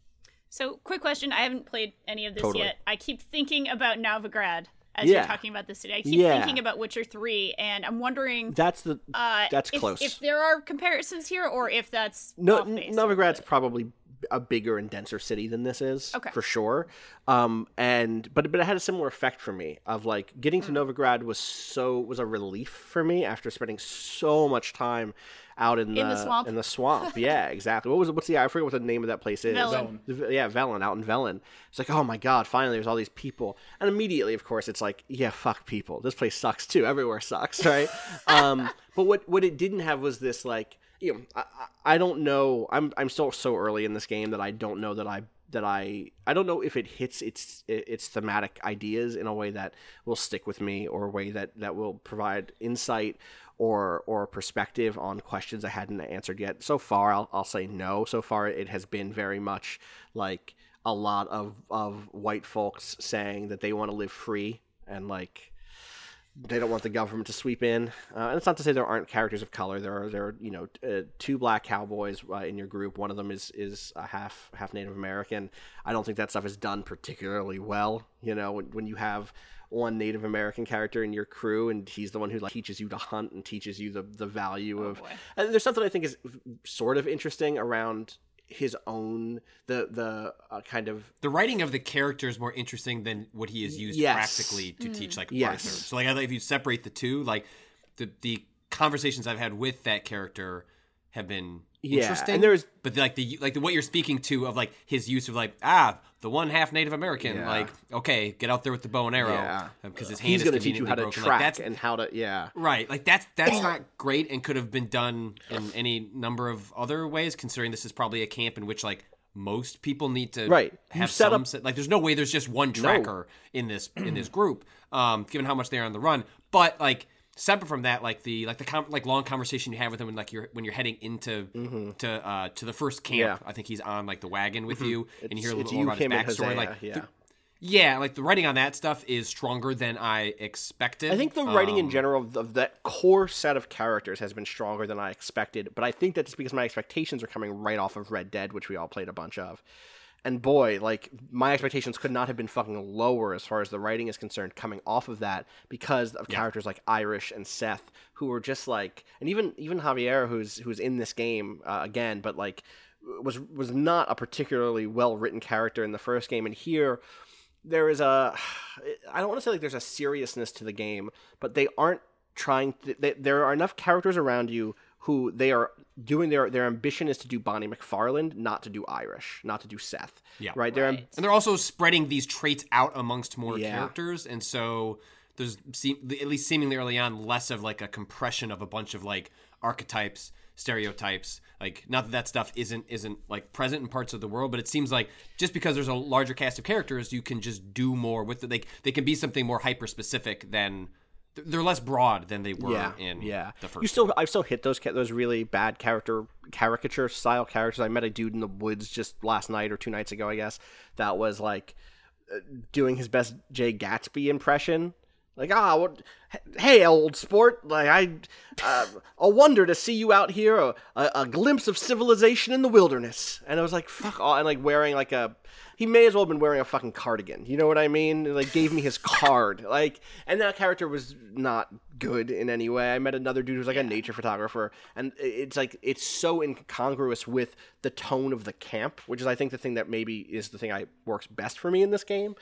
So, quick question. I haven't played any of this Totally. yet. I keep thinking about Novigrad as Yeah. you're talking about the city. I keep Yeah. thinking about Witcher three, and I'm wondering That's the uh, that's if, close. if there are comparisons here, or if that's No, off base. Novigrad's probably a bigger and denser city than this is, Okay. for sure. Um, and but but it had a similar effect for me of like getting to Novigrad was so was a relief for me after spending so much time out in the, In the swamp? In the swamp, yeah, exactly. What was it? What's the I forget what the name of that place is. Velen. The- Yeah, Velen, out in Velen. It's like, oh my god, finally there's all these people. And immediately, of course, it's like, yeah, fuck people. This place sucks too. Everywhere sucks, right? um, but what what it didn't have was this like, you know, I, I I don't know. I'm I'm still so early in this game that I don't know that I that I I don't know if it hits its its thematic ideas in a way that will stick with me, or a way that that will provide insight or or perspective on questions I hadn't answered yet. So far, I'll I'll say no. So far, it has been very much like a lot of of white folks saying that they want to live free, and like they don't want the government to sweep in. Uh, and it's not to say there aren't characters of color. There are there are you know uh, two black cowboys uh, in your group. One of them is is a half half Native American. I don't think that stuff is done particularly well. You know, when, when you have one Native American character in your crew, and he's the one who like teaches you to hunt and teaches you the the value of. boy. And there's something I think is sort of interesting around his own the the uh, kind of The writing of the character is more interesting than what he has used Yes. practically to teach like Yes. Arthur. So like I think if you separate the two, like the the conversations I've had with that character have been Yeah, interesting. and there's- but like the like the, what you're speaking to of like his use of like ah the one half Native American, Yeah. like okay, get out there with the bow and arrow Yeah. because his hand he's is going to teach you how to conveniently broken. track Like, that's and how to yeah. right. Like that's that's not great and could have been done in any number of other ways. Considering this is probably a camp in which like most people need to Right. You have set some up- set- like there's no way there's just one tracker in this in this group um given how much they're on the run, but like separate from that, like the like the com- like long conversation you have with him when like you're when you're heading into to uh to the first camp. Yeah. I think he's on like the wagon with you and you hear a It's little more you, about him, his and backstory. Hosea, Like yeah. the- yeah, like the writing on that stuff is stronger than I expected. I think the writing in Um, general of, of that core set of characters has been stronger than I expected, but I think that's because my expectations are coming right off of Red Dead, which we all played a bunch of. And boy, like my expectations could not have been fucking lower as far as the writing is concerned coming off of that, because of characters like Irish and Seth, who were just like, and even even Javier, who's who's in this game uh, again, but like was was not a particularly well written character in the first game, and here there is a I don't want to say like there's a seriousness to the game, but they aren't trying to, they, there are enough characters around you who they are doing their their ambition is to do Bonnie McFarland, not to do Irish, not to do Seth. Yeah. Right. They're Right. And they're also spreading these traits out amongst more Yeah. characters, and so there's se- at least seemingly early on less of like a compression of a bunch of like archetypes, stereotypes. Like not that that stuff isn't isn't like present in parts of the world, but it seems like just because there's a larger cast of characters, you can just do more with it. Like they can be something more hyper specific than they're less broad than they were yeah, in yeah. the first. You still, I've still hit those ca- those really bad character caricature style characters. I met a dude in the woods just last night or two nights ago, I guess, that was like uh, doing his best Jay Gatsby impression. Like, ah, what? Hey, old sport! Like, I, uh, a wonder to see you out here, a, a, a glimpse of civilization in the wilderness. And I was like, fuck all, and like wearing like a, he may as well have been wearing a fucking cardigan. You know what I mean? It, like, gave me his card. Like, and that character was not good in any way. I met another dude who's like a nature photographer, and it's like it's so incongruous with the tone of the camp, which is I think the thing that maybe is the thing I works best for me in this game.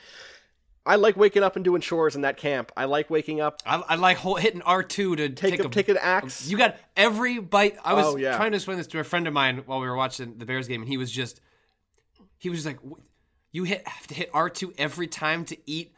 I like waking up and doing chores in that camp. I like waking up. I, I like whole, hitting R two to Take take a- take an axe. You got every bite. I was Oh, yeah. trying to explain this to a friend of mine while we were watching the Bears game, and he was just, he was just like, "You hit have to hit R two every time to eat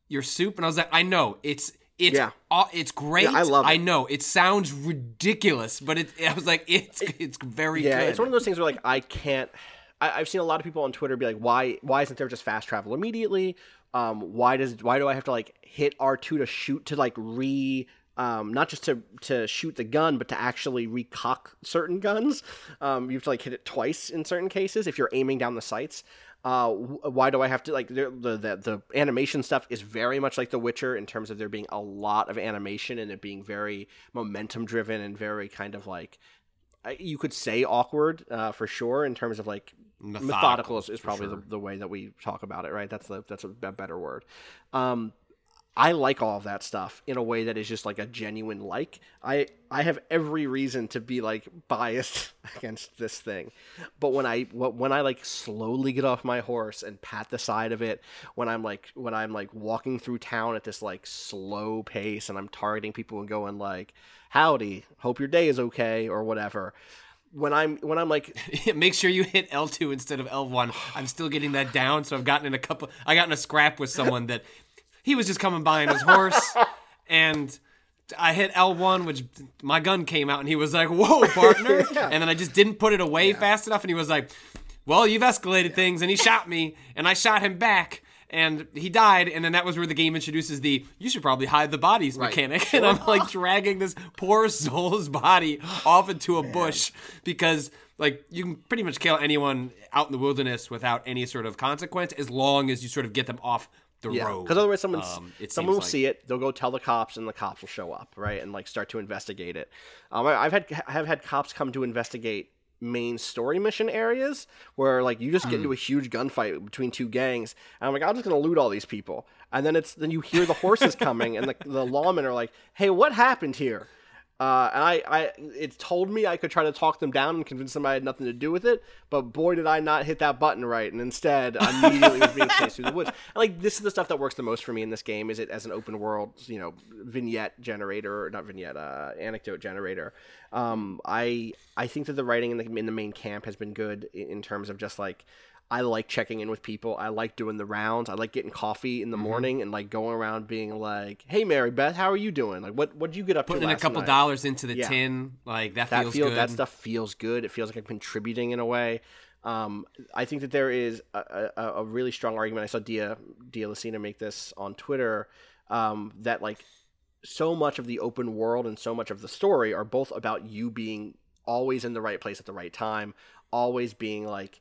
your soup, and I was like, I know it's it's Yeah. aw- it's great. Yeah, I love it. I know it sounds ridiculous, but it. I was like, it's it's very Yeah, good. it's one of those things where like I can't. I, I've seen a lot of people on Twitter be like, "Why? Why isn't there just fast travel immediately? Um, why does? Why do I have to like hit R two to shoot to like re? Um, not just to to shoot the gun, but to actually recock certain guns. Um, you have to like hit it twice in certain cases if you're aiming down the sights. Uh, why do I have to like the, the the the animation stuff is very much like The Witcher in terms of there being a lot of animation and it being very momentum driven and very kind of like you could say awkward uh, for sure in terms of like Methodical, methodical is, is for probably sure. the, the way that we talk about it, right? That's the that's a better word. Um, I like all of that stuff in a way that is just like a genuine like. I I have every reason to be like biased against this thing, but when I when I like slowly get off my horse and pat the side of it, when I'm like when I'm like walking through town at this like slow pace and I'm targeting people and going like, "Howdy, hope your day is okay" or whatever. When I'm when I'm like, Make sure you hit L two instead of L one. I'm still getting that down, so I've gotten in a couple. I got in a scrap with someone that he was just coming by on his horse, and I hit L one, which my gun came out, and he was like, "Whoa, partner!" Yeah. And then I just didn't put it away fast enough, and he was like, "Well, you've escalated things," and he shot me, and I shot him back. And he died, and then that was where the game introduces the "you should probably hide the bodies" Right. mechanic. And I'm like dragging this poor soul's body off into a bush because like you can pretty much kill anyone out in the wilderness without any sort of consequence as long as you sort of get them off the yeah, road. because otherwise someone Um, it someone will seems like- see it, they'll go tell the cops, and the cops will show up, right, and like start to investigate it. Um, I, I've had I've had cops come to investigate main story mission areas where like you just get into a huge gunfight between two gangs, and I'm like, I'm just gonna loot all these people, and then it's then you hear the horses coming, and the the lawmen are like, hey, what happened here? Uh, and I, I, it told me I could try to talk them down and convince them I had nothing to do with it, but boy, did I not hit that button right, and instead, I immediately was being chased through the woods. And like, this is the stuff that works the most for me in this game, is it as an open world, you know, vignette generator, or not vignette, uh, anecdote generator. Um, I, I think that the writing in the, in the main camp has been good in, in terms of just like, I like checking in with people. I like doing the rounds. I like getting coffee in the Mm-hmm. morning and like going around being like, "Hey, Mary Beth, how are you doing? Like, what what'd you get up Putting to in a last couple night?" dollars into the Yeah. tin, like that, That feels feel good. that stuff feels good. It feels like I'm contributing in a way. Um, I think that there is a, a, a really strong argument. I saw Dia Dia Lucina make this on Twitter, um, that like so much of the open world and so much of the story are both about you being always in the right place at the right time, always being like,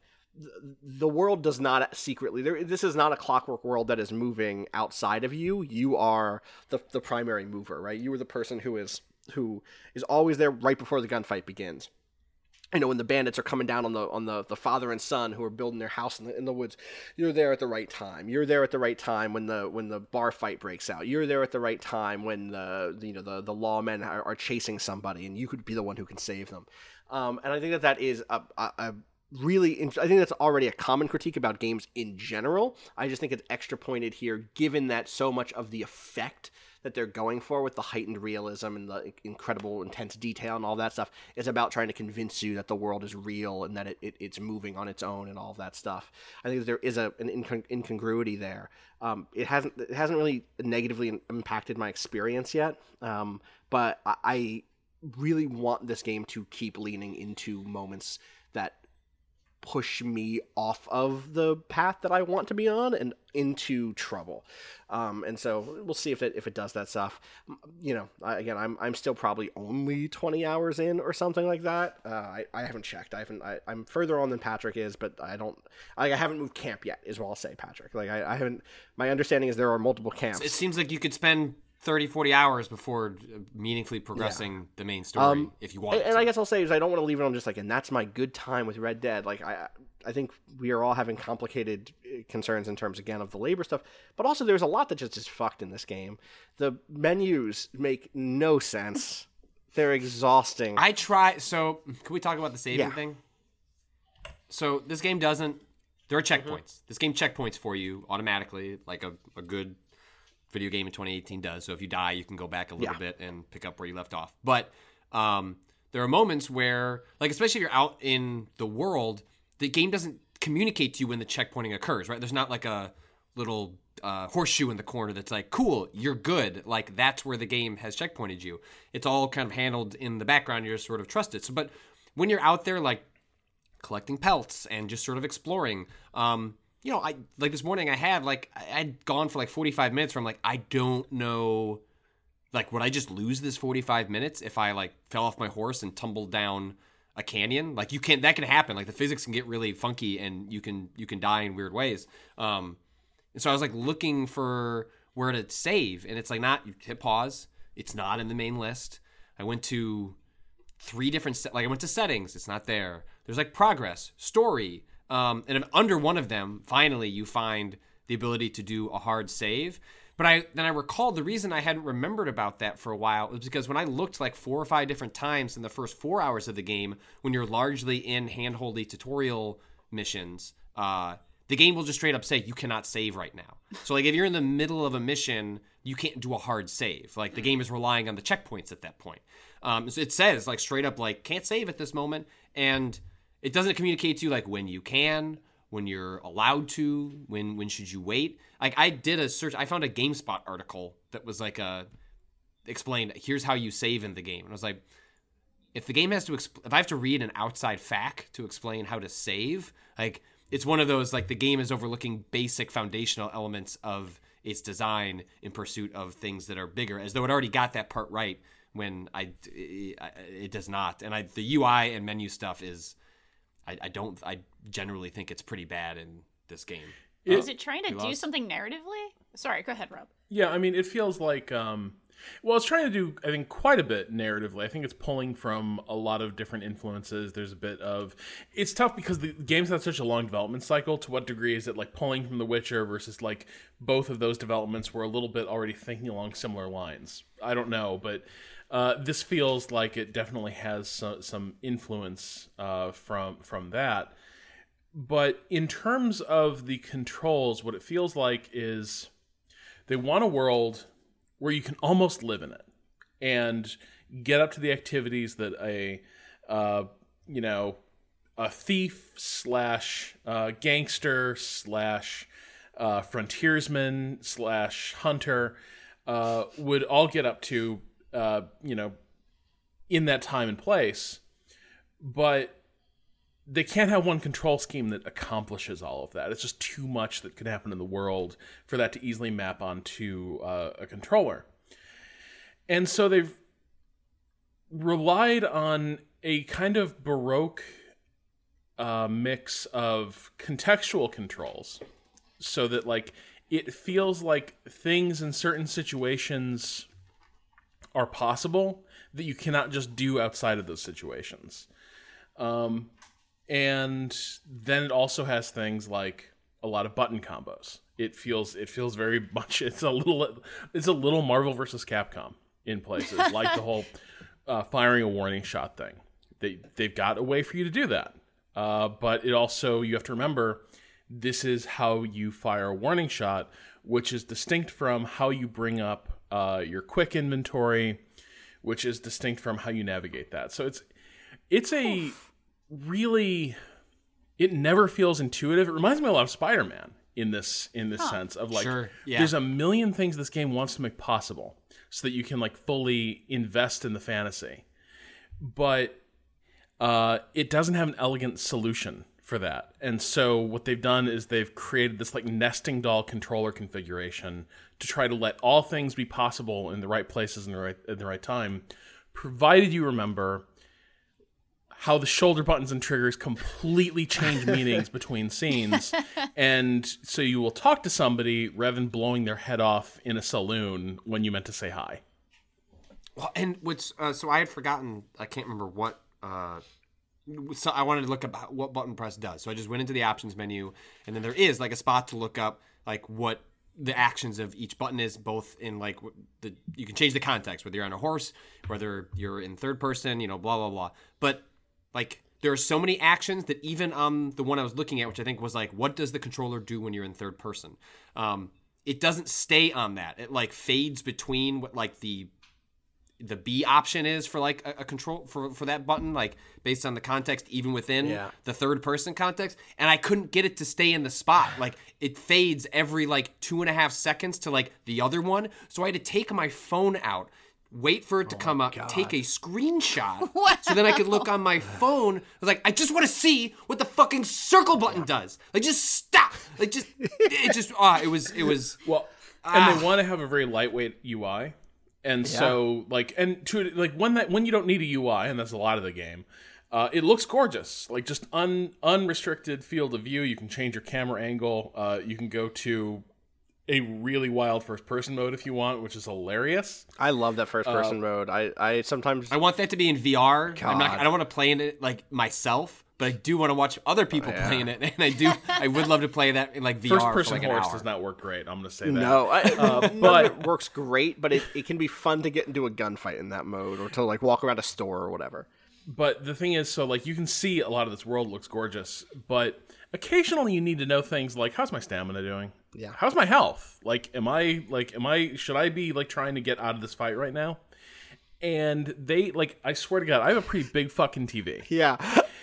the world does not secretly there this is not a Clockwork World that is moving outside of you. You are the the primary mover, right? You are the person who is who is always there right before the gunfight begins. You know, when the bandits are coming down on the on the, the father and son who are building their house in the, in the woods, you're there at the right time. You're there at the right time when the when the bar fight breaks out. You're there at the right time when the you know the the lawmen are, are chasing somebody, and you could be the one who can save them. Um, and I think that that is a, a, a really, I think that's already a common critique about games in general. I just think it's extra pointed here, given that so much of the effect that they're going for with the heightened realism and the incredible intense detail and all that stuff is about trying to convince you that the world is real and that it, it it's moving on its own and all of that stuff. I think that there is a an incong- incongruity there. Um, it hasn't it hasn't really negatively impacted my experience yet, um, but I, I really want this game to keep leaning into moments that push me off of the path that I want to be on and into trouble. Um, and so we'll see if it if it does that stuff. You know, I, again, I'm I'm still probably only twenty hours in or something like that. Uh, I I haven't checked. I haven't. I, I'm further on than Patrick is, but I don't. I, I haven't moved camp yet. Is what I'll say, Patrick. Like I, I haven't. My understanding is there are multiple camps. It seems like you could spend thirty, forty hours before meaningfully progressing the main story Um, if you want and, and to. I guess I'll say is I don't want to leave it on just like, and that's my good time with Red Dead. Like I, I think we are all having complicated concerns in terms again of the labor stuff, but also there's a lot that just is fucked in this game. The menus make no sense. They're exhausting. I try. So, can we talk about the saving Yeah. thing? So, this game doesn't. There are checkpoints. This game checkpoints for you automatically, like a, a good video game in twenty eighteen does. So, if you die, you can go back a little Yeah. bit and pick up where you left off. But um, there are moments where, like, especially if you're out in the world, the game doesn't communicate to you when the checkpointing occurs, right? There's not like a little uh, horseshoe in the corner that's like, cool, you're good. Like, that's where the game has checkpointed you. It's all kind of handled in the background. You're just sort of trusted. So, but when you're out there, like, collecting pelts and just sort of exploring, um, you know, I like this morning I had, like, I'd gone for like forty-five minutes where I'm like, I don't know, like, would I just lose this forty-five minutes if I, like, fell off my horse and tumbled down a canyon? Like, you can't, that can happen. Like, the physics can get really funky and you can, you can die in weird ways. Um, and so I was like looking for where to save, and it's like not, you hit pause. It's not in the main list. I went to three different, se- like I went to settings. It's not there. There's like progress, story. Um, and if under one of them, finally you find the ability to do a hard save. But I then I recalled the reason I hadn't remembered about that for a while was because when I looked like four or five different times in the first four hours of the game, when you're largely in handholdy tutorial missions, uh, the game will just straight up say you cannot save right now. So like if you're in the middle of a mission, you can't do a hard save. Like the game is relying on the checkpoints at that point. Um, so it says like straight up like can't save at this moment, and it doesn't communicate to you like when you can, when you're allowed to, when when should you wait. Like I did a search, I found a GameSpot article that was like a explained here's how you save in the game, and I was like, if the game has to exp- if I have to read an outside fact to explain how to save, like it's one of those like the game is overlooking basic foundational elements of its design in pursuit of things that are bigger, as though it already got that part right when I it, it does not. And I the U I and menu stuff is I, I don't I generally think it's pretty bad in this game. It, is it trying to do lost? something narratively? Sorry, go ahead, Rob. Yeah, I mean, it feels like, um, well, it's trying to do, I think, quite a bit narratively. I think it's pulling from a lot of different influences. There's a bit of, it's tough because the game's had such a long development cycle. To what degree is it like pulling from The Witcher versus like both of those developments were a little bit already thinking along similar lines? I don't know, but uh, this feels like it definitely has some, some influence uh, from from that. But in terms of the controls, what it feels like is they want a world where you can almost live in it and get up to the activities that a, uh, you know, a thief slash uh, gangster slash uh, frontiersman slash hunter uh, would all get up to, uh, you know, in that time and place. But they can't have one control scheme that accomplishes all of that. It's just too much that could happen in the world for that to easily map onto uh, a controller. And so they've relied on a kind of Baroque uh, mix of contextual controls so that, like, it feels like things in certain situations are possible that you cannot just do outside of those situations. Um... And then it also has things like a lot of button combos. It feels it feels very much it's a little it's a little Marvel versus Capcom in places, like the whole uh, firing a warning shot thing. They they've got a way for you to do that, uh, but it also you have to remember this is how you fire a warning shot, which is distinct from how you bring up uh, your quick inventory, which is distinct from how you navigate that. So it's it's a Oof. really, it never feels intuitive. It reminds me a lot of Spider-Man in this in this huh. sense of like, sure. yeah. there's a million things this game wants to make possible so that you can like fully invest in the fantasy, but uh, it doesn't have an elegant solution for that. And so what they've done is they've created this like nesting doll controller configuration to try to let all things be possible in the right places in the right in the right time, provided you remember how the shoulder buttons and triggers completely change meanings between scenes. And so you will talk to somebody rather than blowing their head off in a saloon when you meant to say hi. Well, and what's, uh, so I had forgotten, I can't remember what, uh, so I wanted to look up what button press does. So I just went into the options menu, and then there is like a spot to look up like what the actions of each button is, both in like the, you can change the context, whether you're on a horse, whether you're in third person, you know, blah, blah, blah. But like, there are so many actions that even um the one I was looking at, which I think was like, what does the controller do when you're in third person? Um, it doesn't stay on that. It like fades between what like the the B option is for like a, a control for for that button, like based on the context, even within Yeah. the third person context. And I couldn't get it to stay in the spot. Like it fades every like two and a half seconds to like the other one. So I had to take my phone out, wait for it to come up, take a screenshot, so then I could look on my phone. I was like, I just want to see what the fucking circle button does. Like, just stop. Like, just it just ah, it was it was. Well, Ah. and they want to have a very lightweight U I, and so like, and to like when that when you don't need a U I, and that's a lot of the game, uh, it looks gorgeous. Like just un unrestricted field of view. You can change your camera angle. Uh, you can go to a really wild first person mode if you want, which is hilarious. I love that first person mode. I, I sometimes I want that to be in V R. I'm not. God. I don't want to play in it like myself, but I do want to watch other people playing it, and I do. I would love to play that in like V R First for person like an horse hour. does not work great. I'm gonna say that. no, I, Uh, none but- of it works great, but it, it can be fun to get into a gunfight in that mode, or to like walk around a store or whatever. But the thing is, so like you can see a lot of this world looks gorgeous, but occasionally you need to know things like how's my stamina doing? Yeah. How's my health? Like, am I like am I should I be like trying to get out of this fight right now? And they like I swear to God, I have a pretty big fucking T V, Yeah,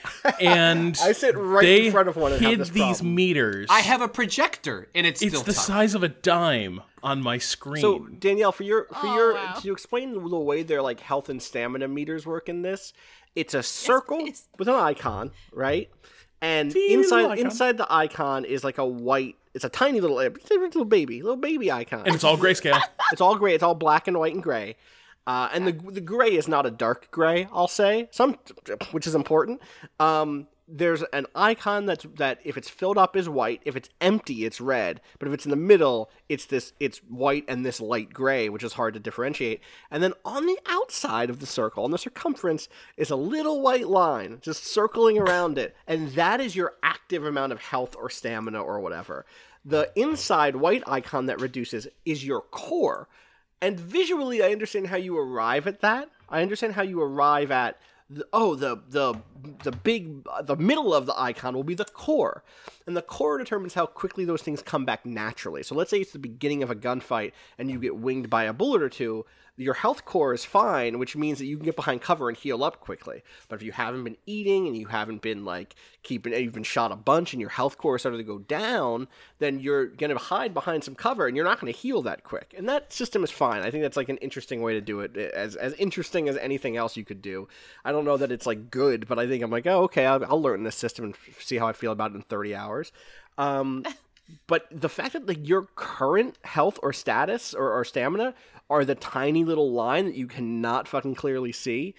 and I sit right they in front of one and have hid this these problem. meters. I have a projector, and it's, it's still the tough. size of a dime on my screen. So Danielle, for your for Oh, your wow. to explain the way their like health and stamina meters work in this, it's a circle please. with an icon, right? And Teeny little inside icon. inside the icon is like a white. It's a tiny little it's a little baby, little baby icon. and it's all grayscale. It's all gray. It's all black and white and gray. Uh, and the the gray is not a dark gray, I'll say, some which is important. Um, there's an icon that's that if it's filled up is white, if it's empty it's red, but if it's in the middle, it's this it's white and this light gray, which is hard to differentiate. And then on the outside of the circle, on the circumference, is a little white line just circling around it, and that is your active amount of health or stamina or whatever. The inside white icon that reduces is your core. And visually, I understand how you arrive at that. I understand how you arrive at the, oh the the the big the middle of the icon will be the core, and the core determines how quickly those things come back naturally. So let's say it's the beginning of a gunfight and you get winged by a bullet or two. Your health core is fine, which means that you can get behind cover and heal up quickly. But if you haven't been eating and you haven't been like keeping, you've been shot a bunch and your health core started to go down, then you're going to hide behind some cover and you're not going to heal that quick. And that system is fine. I think that's like an interesting way to do it, as as interesting as anything else you could do. I don't know that it's like good, but I think I'm like, oh, okay, I'll, I'll learn this system and f- see how I feel about it in thirty hours. Um, but the fact that like your current health or status or, or stamina are the tiny little line that you cannot fucking clearly see,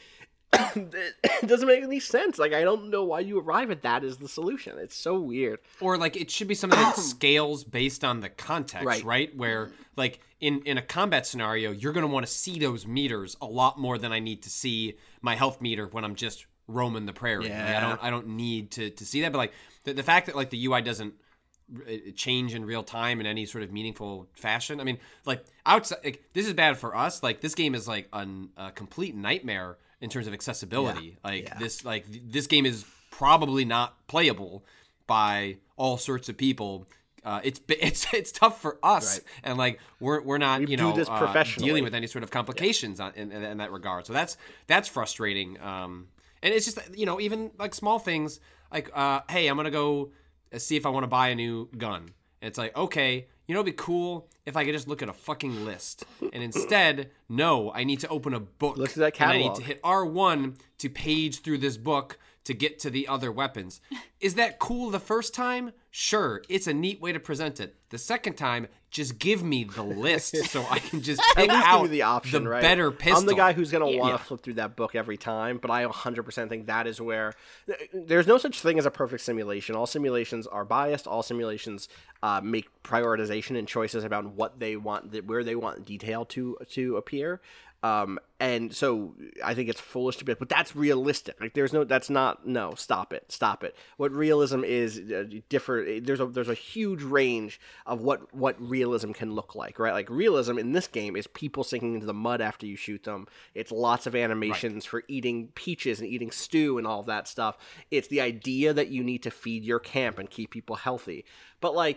it doesn't make any sense. Like, I don't know why you arrive at that as the solution. It's so weird. Or like it should be something that scales based on the context, Right. right? Where like in in a combat scenario, you're going to want to see those meters a lot more than I need to see my health meter when I'm just roaming the prairie. Like, I Yeah. don't I don't need to to see that. But like the, the fact that like the U I doesn't r- change in real time in any sort of meaningful fashion. I mean, like outside, like, this is bad for us. Like this game is like an, a complete nightmare in terms of accessibility. Like Yeah. this, like th- this game is probably not playable by all sorts of people. Uh, it's it's it's tough for us, Right. and like we're we're not We you do know this uh, professionally. dealing with any sort of complications on, in, in, in that regard. So that's that's frustrating. Um, and it's just you know even like small things like uh, hey, I'm gonna go see if I want to buy a new gun. And it's like, okay, you know, it'd be cool if I could just look at a fucking list. And instead, no, I need to open a book. Look at that And I need catalog. to hit R one to page through this book to get to the other weapons. Is that cool the first time? Sure, it's a neat way to present it. The second time, just give me the list so I can just At pick least give out you the option, the right? better pistol. I'm the guy who's going to want Yeah. to flip through that book every time, but I one hundred percent think that is where there's no such thing as a perfect simulation. All simulations are biased. All simulations uh, make prioritization and choices about what they want, where they want detail to to appear. Um, and so I think it's foolish to be, but that's realistic. Like there's no, that's not, no, stop it, stop it. What realism is uh, differ. There's a, there's a huge range of what, what realism can look like, right? Like realism in this game is people sinking into the mud after you shoot them. It's lots of animations for eating peaches and eating stew and all of that stuff. It's the idea that you need to feed your camp and keep people healthy. But like,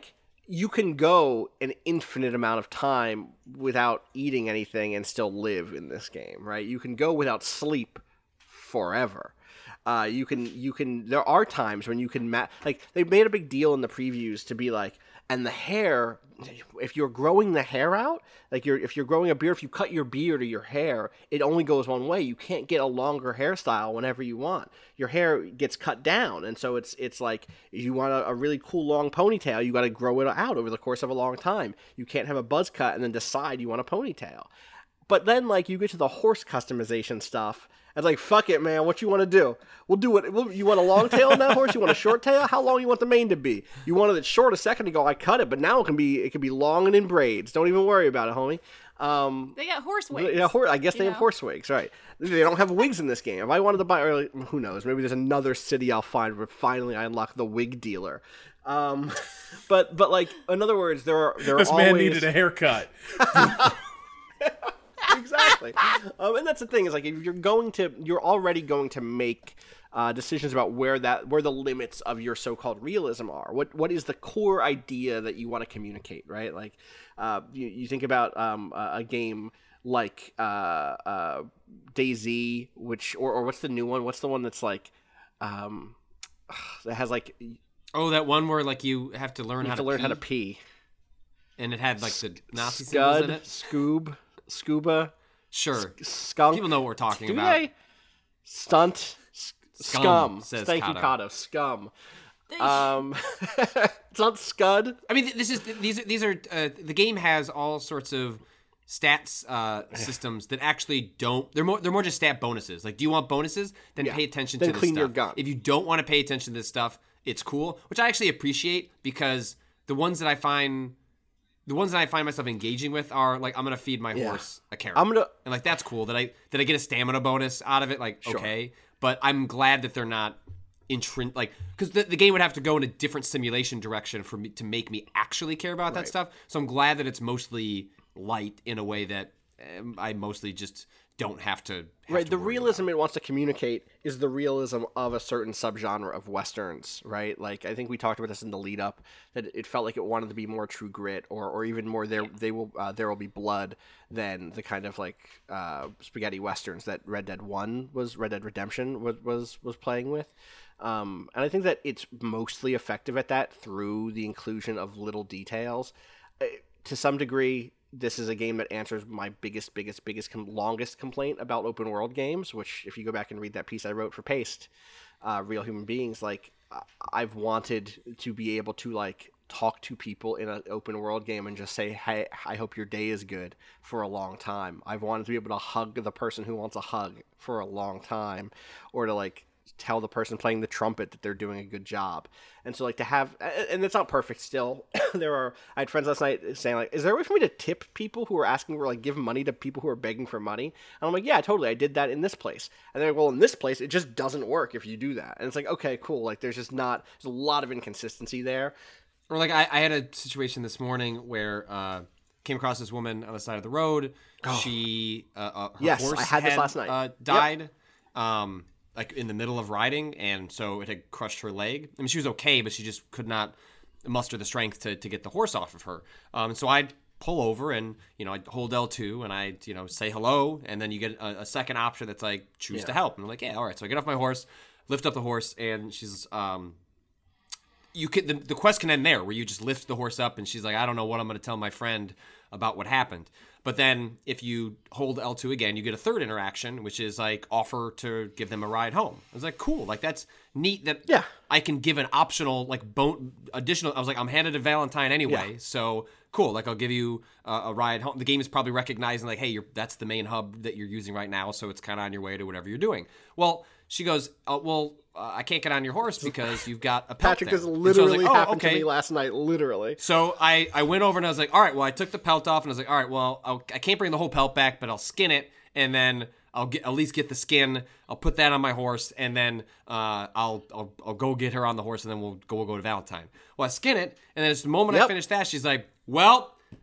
you can go an infinite amount of time without eating anything and still live in this game, right? You can go without sleep forever. Uh, you can, you can, there are times when you can, ma- like, they made a big deal in the previews to be like, and the hair, if you're growing the hair out, like you're, if you're growing a beard, if you cut your beard or your hair, it only goes one way. You can't get a longer hairstyle whenever you want. Your hair gets cut down. And so it's, it's like, if you want a, a really cool long ponytail, you got to grow it out over the course of a long time. You can't have a buzz cut and then decide you want a ponytail. But then, like, you get to the horse customization stuff. It's like, fuck it, man. What you want to do? We'll do it. We'll, you want a long tail on that horse? You want a short tail? How long you want the mane to be? You wanted it short a second ago. I cut it, but now it can be it can be long and in braids. Don't even worry about it, homie. Um, they got horse wigs. Yeah, hor- I guess they know? have horse wigs, right? They don't have wigs in this game. If I wanted to buy, or like, who knows? Maybe there's another city I'll find where finally I unlock the wig dealer. Um, but but like, in other words, there are there This are man always... needed a haircut. Exactly. Um, and that's the thing is, like, if you're going to, you're already going to make uh, decisions about where that, where the limits of your so-called realism are. What, what is the core idea that you want to communicate, right? Like, uh, you, you think about um, a, a game like uh, uh, DayZ, which, or, or what's the new one? What's the one that's like, um, that has like, you Oh, that one where like you have to learn have how to to learn pee, how to pee. and it had like the Nazi symbols in Scud, it. Scoob, Scuba, Sure, Skunk. people know what we're talking Do about. they? Stunt. Scum, Scum. says Thank Kato. you, Kato. Scum. Um, it's not Scud. I mean, this is these are these are uh, the game has all sorts of stats uh, systems that actually don't. They're more they're more just stat bonuses. Like, do you want bonuses? Then Yeah. pay attention Then to this clean stuff. your gun. If you don't want to pay attention to this stuff, it's cool, which I actually appreciate, because the ones that I find. The ones that I find myself engaging with are like, I'm gonna feed my Yeah. horse a carrot. I'm gonna- and like that's cool. That I that I get a stamina bonus out of it. Like, Sure. okay, but I'm glad that they're not intrin like, because the, the game would have to go in a different simulation direction for me to make me actually care about that Right. stuff. So I'm glad that it's mostly light in a way that um, I mostly just don't have to. Have Right, to the worry realism about. it wants to communicate is the realism of a certain subgenre of westerns, right? Like, I think we talked about this in the lead up, that it felt like it wanted to be more True Grit, or, or even more there they will uh, there will be blood than the kind of like uh, spaghetti westerns that Red Dead One was Red Dead Redemption was was was playing with. Um, and I think that it's mostly effective at that through the inclusion of little details. Uh, to some degree, this is a game that answers my biggest, biggest, biggest, com- longest complaint about open world games, which if you go back and read that piece I wrote for Paste, uh, Real Human Beings, like, I- I've wanted to be able to, like, talk to people in an open world game and just say, hey, I hope your day is good for a long time. I've wanted to be able to hug the person who wants a hug for a long time, or to, like, tell the person playing the trumpet that they're doing a good job. And so, like, to have, and it's not perfect still. There are, I had friends last night saying, like, is there a way for me to tip people who are asking for, like, give money to people who are begging for money? And I'm like, yeah, totally. I did that in this place. And they're like, well, in this place, it just doesn't work if you do that. And it's like, okay, cool. Like, there's just not, there's a lot of inconsistency there. Or like I, I had a situation this morning where uh came across this woman on the side of the road. She uh, uh her Yes, horse I had this last night. Uh, died. Um like in the middle of riding, and so it had crushed her leg. I mean, she was okay, but she just could not muster the strength to, to get the horse off of her. Um, so I'd pull over and, you know, I'd hold L two and I'd, you know, say hello, and then you get a, a second option that's like, choose to help. And I'm like, yeah, all right. So I get off my horse, lift up the horse, and she's, um, you can, the, the quest can end there, where you just lift the horse up and she's like, I don't know what I'm going to tell my friend about what happened. But then if you hold L two again, you get a third interaction, which is like offer to give them a ride home. I was like, cool. Like, that's neat that Yeah. I can give an optional, like, bone, additional. I was like, I'm handed a Valentine anyway. Yeah. So cool. Like, I'll give you a, a ride home. The game is probably recognizing, like, hey, you're, that's the main hub that you're using right now. So it's kind of on your way to whatever you're doing. Well, she goes, oh, well, uh, I can't get on your horse because you've got a pelt Patrick, there. this And so I was literally like, oh, happened okay. to me last night, literally. So I, I went over and I was like, all right, well, I took the pelt off and I was like, all right, well, I'll, I can't bring the whole pelt back, but I'll skin it, and then I'll get at least get the skin. I'll put that on my horse, and then uh, I'll, I'll I'll go get her on the horse, and then we'll go we'll go to Valentine. Well, I skin it, and then it's the moment I Yep. finish that, she's like, well,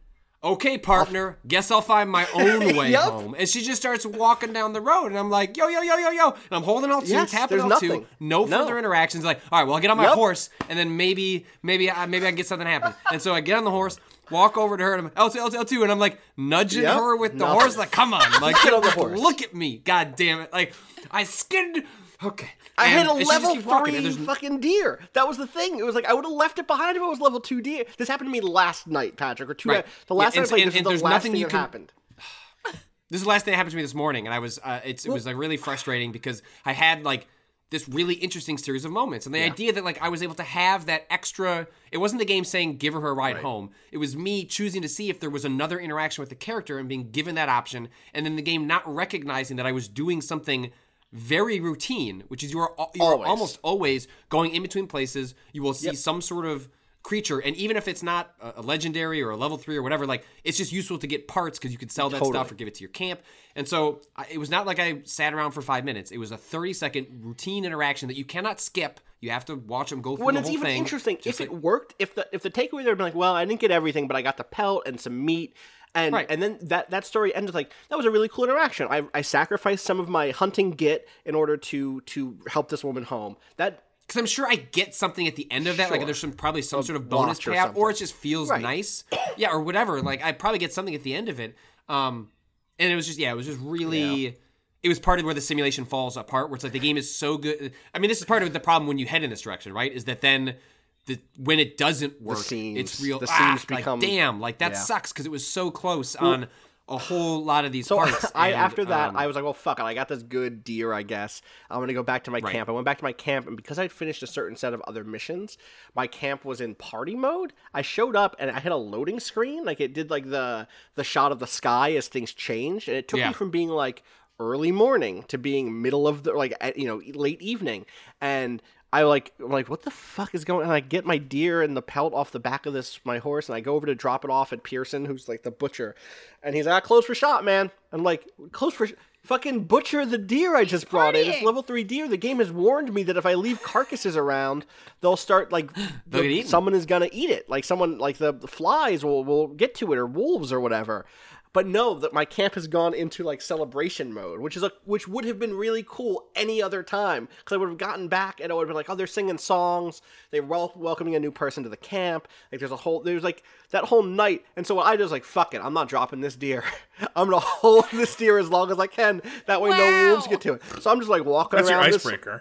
okay, partner, guess I'll find my own way Yep. home. And she just starts walking down the road, and I'm like, yo, yo, yo, yo, yo. And I'm holding L two, Yes, tapping there's L two, nothing. no No. further interactions. Like, all right, well, I'll get on my Yep. horse, and then maybe, maybe, I, maybe I can get something happen. And so I get on the horse, walk over to her, and I'm L two, L two, L two, and I'm like nudging Yep. her with the Nothing. horse, like, come on, like, Get on the horse. look at me, god damn it. Like, I skinned, okay. I And- had a and she just level keeps walking, and three there's- fucking deer. That was the thing. It was like I would have left it behind if it was level two deer. This happened to me last night, Patrick, or two. Right. The last Yeah, time I and- played, and- this and is the there's last nothing thing you that can- happened. This is the last thing that happened to me this morning, and I was, uh, it's, it was like really frustrating because I had like this really interesting series of moments, and the idea that like I was able to have that extra. It wasn't the game saying give her a ride home. It was me choosing to see if there was another interaction with the character and being given that option, and then the game not recognizing that I was doing something very routine, which is you are you are Always. almost always going in between places. You will see some sort of creature, and even if it's not a, a legendary or a level three or whatever, like it's just useful to get parts because you can sell that Totally. stuff or give it to your camp. And so I, it was not like I sat around for five minutes. It was a thirty second routine interaction that you cannot skip. You have to watch them go through When the it's whole even thing. interesting, Just if like- it worked, if the if the takeaway there had been like, well, I didn't get everything, but I got the pelt and some meat, and Right. and then that that story ended like that was a really cool interaction. I I sacrificed some of my hunting git in order to to help this woman home. That Because I'm sure I get something at the end of that. Like Sure. there's some probably some A sort of bonus watch or payout, something. or it just feels Right. nice, yeah, or whatever. Like I probably get something at the end of it. Um, and it was just yeah, it was just really. It was part of where the simulation falls apart, where it's like the game is so good. I mean, this is part of the problem when you head in this direction, right? Is that then the when it doesn't work, seams- it's real. the ah, seams like, become- damn, like that yeah. sucks because it was so close on a whole lot of these So parts. I and, after that um, I was like, well, fuck it. I got this good deer, I guess. I'm gonna go back to my Right. camp. I went back to my camp, and because I'd finished a certain set of other missions, my camp was in party mode. I showed up and I had a loading screen, like it did like the the shot of the sky as things changed, and it took Yeah. me from being like early morning to being middle of the like at, you know late evening, and I like I'm like what the fuck is going on? And I get my deer and the pelt off the back of this my horse, and I go over to drop it off at Pearson, who's like the butcher, and he's like, close for shot, man. I'm like, close for sh- fucking butcher the deer I just brought in. It's Partying. level three deer. The game has warned me that if I leave carcasses around, they'll start like They'll the- get eaten. someone is gonna eat it. Like someone like the, the flies will will get to it, or wolves or whatever. But no, that my camp has gone into like celebration mode, which is a which would have been really cool any other time, because I would have gotten back and I would have been like, oh, they're singing songs, they're wel- welcoming a new person to the camp. Like there's a whole there's like that whole night, and so I just like fuck it, I'm not dropping this deer. I'm gonna hold this deer as long as I can. That way, no Wow. wolves get to it. So I'm just like walking That's your around. this- icebreaker.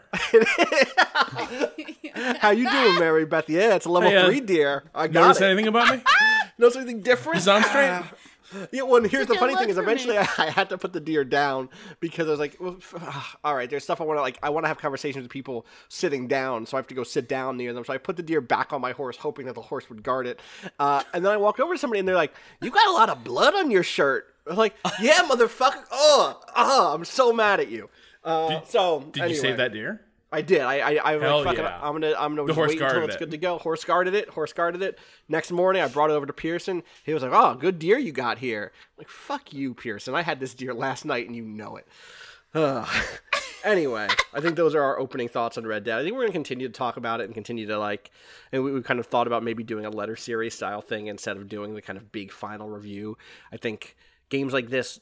How you doing, Mary Beth? Yeah, it's a level Hey, uh, three deer. I got Notice it. anything about me? Notice anything different? Is on straight? Yeah, well, and here's the Such a funny look thing is for eventually me. I, I had to put the deer down because I was like, well, f- ah, all right, there's stuff I want to like. I want to have conversations with people sitting down, so I have to go sit down near them. So I put the deer back on my horse, hoping that the horse would guard it. Uh, and then I walked over to somebody, and they're like, "You got a lot of blood on your shirt." I'm like, "Yeah, motherfucker! Oh, oh, I'm so mad at you." Uh, so Did anyway, you save that deer? I did. I I, I was Hell like, fuck it, yeah. I'm gonna I'm gonna The just horse wait until guarded it's it. good to go. Horse guarded it. Horse guarded it. Next morning, I brought it over to Pearson. He was like, "Oh, good deer you got here." I'm like, fuck you, Pearson. I had this deer last night, and you know it. Ugh. Anyway, I think those are our opening thoughts on Red Dead. I think we're gonna continue to talk about it and continue to like. And we, we kind of thought about maybe doing a letter series style thing instead of doing the kind of big final review. I think games like this,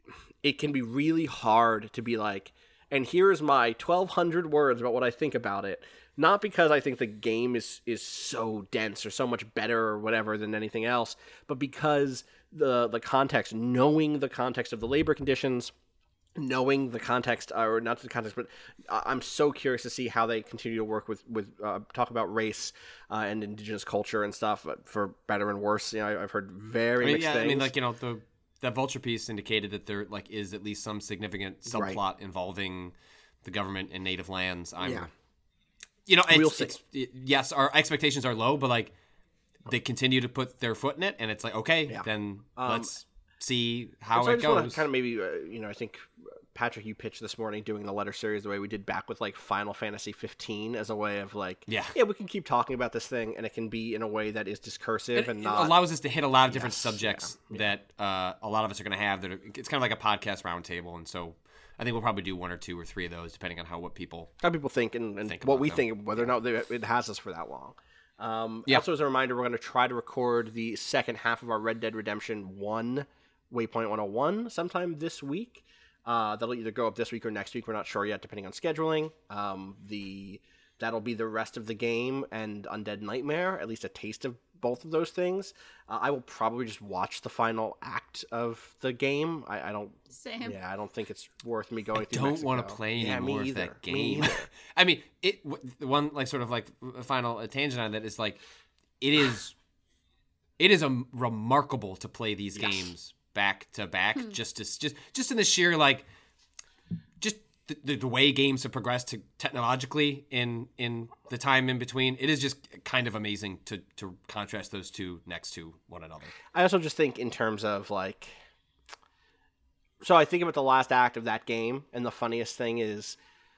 it can be really hard to be like, and here's my twelve hundred words about what I think about it. Not because I think the game is is so dense or so much better or whatever than anything else, but because the the context, knowing the context of the labor conditions, knowing the context, or not the context, but I- I'm so curious to see how they continue to work with with uh, talk about race uh, and indigenous culture and stuff, uh, for better and worse. You know, I, I've heard very I mean, mixed yeah, things. I mean, like you know, the that Vulture piece indicated that there like is at least some significant subplot Right. involving the government and native lands. I'm, Yeah. you know, it's, We'll see. it's it- yes, our expectations are low, but like they continue to put their foot in it, and it's like okay, Yeah. then Um, let's see how so I it just want goes. to kind of maybe, uh, you know, I think Patrick, you pitched this morning doing the letter series the way we did back with like Final Fantasy fifteen as a way of like, Yeah. yeah, we can keep talking about this thing, and it can be in a way that is discursive It, and it not. allows us to hit a lot of different Yes, subjects yeah, that uh, a lot of us are going to have. That are, it's kind of like a podcast roundtable, and so I think we'll probably do one or two or three of those, depending on how what people. how people think and, and Think what about we them. think, whether or not they, it has us for that long. Um, Yeah. Also, as a reminder, we're going to try to record the second half of our Red Dead Redemption one Waypoint one oh one sometime this week. Uh, that'll either go up this week or next week. We're not sure yet, depending on scheduling. Um, the That'll be the rest of the game and Undead Nightmare, at least a taste of both of those things. Uh, I will probably just watch the final act of the game. I, I don't. Same. Yeah, I don't think it's worth me going I through. don't want to Mexico. play Yeah, any me more of either. that Me game. either. I mean, it w- the one like sort of like a final tangent on that is like it is it is a remarkable to play these Yes. games back to back just to, just just in the sheer like just the, the, the way games have progressed to technologically in in the time in between. It is just kind of amazing to to contrast those two next to one another. I also just think in terms of like, so I think about the last act of that game, and the funniest thing is,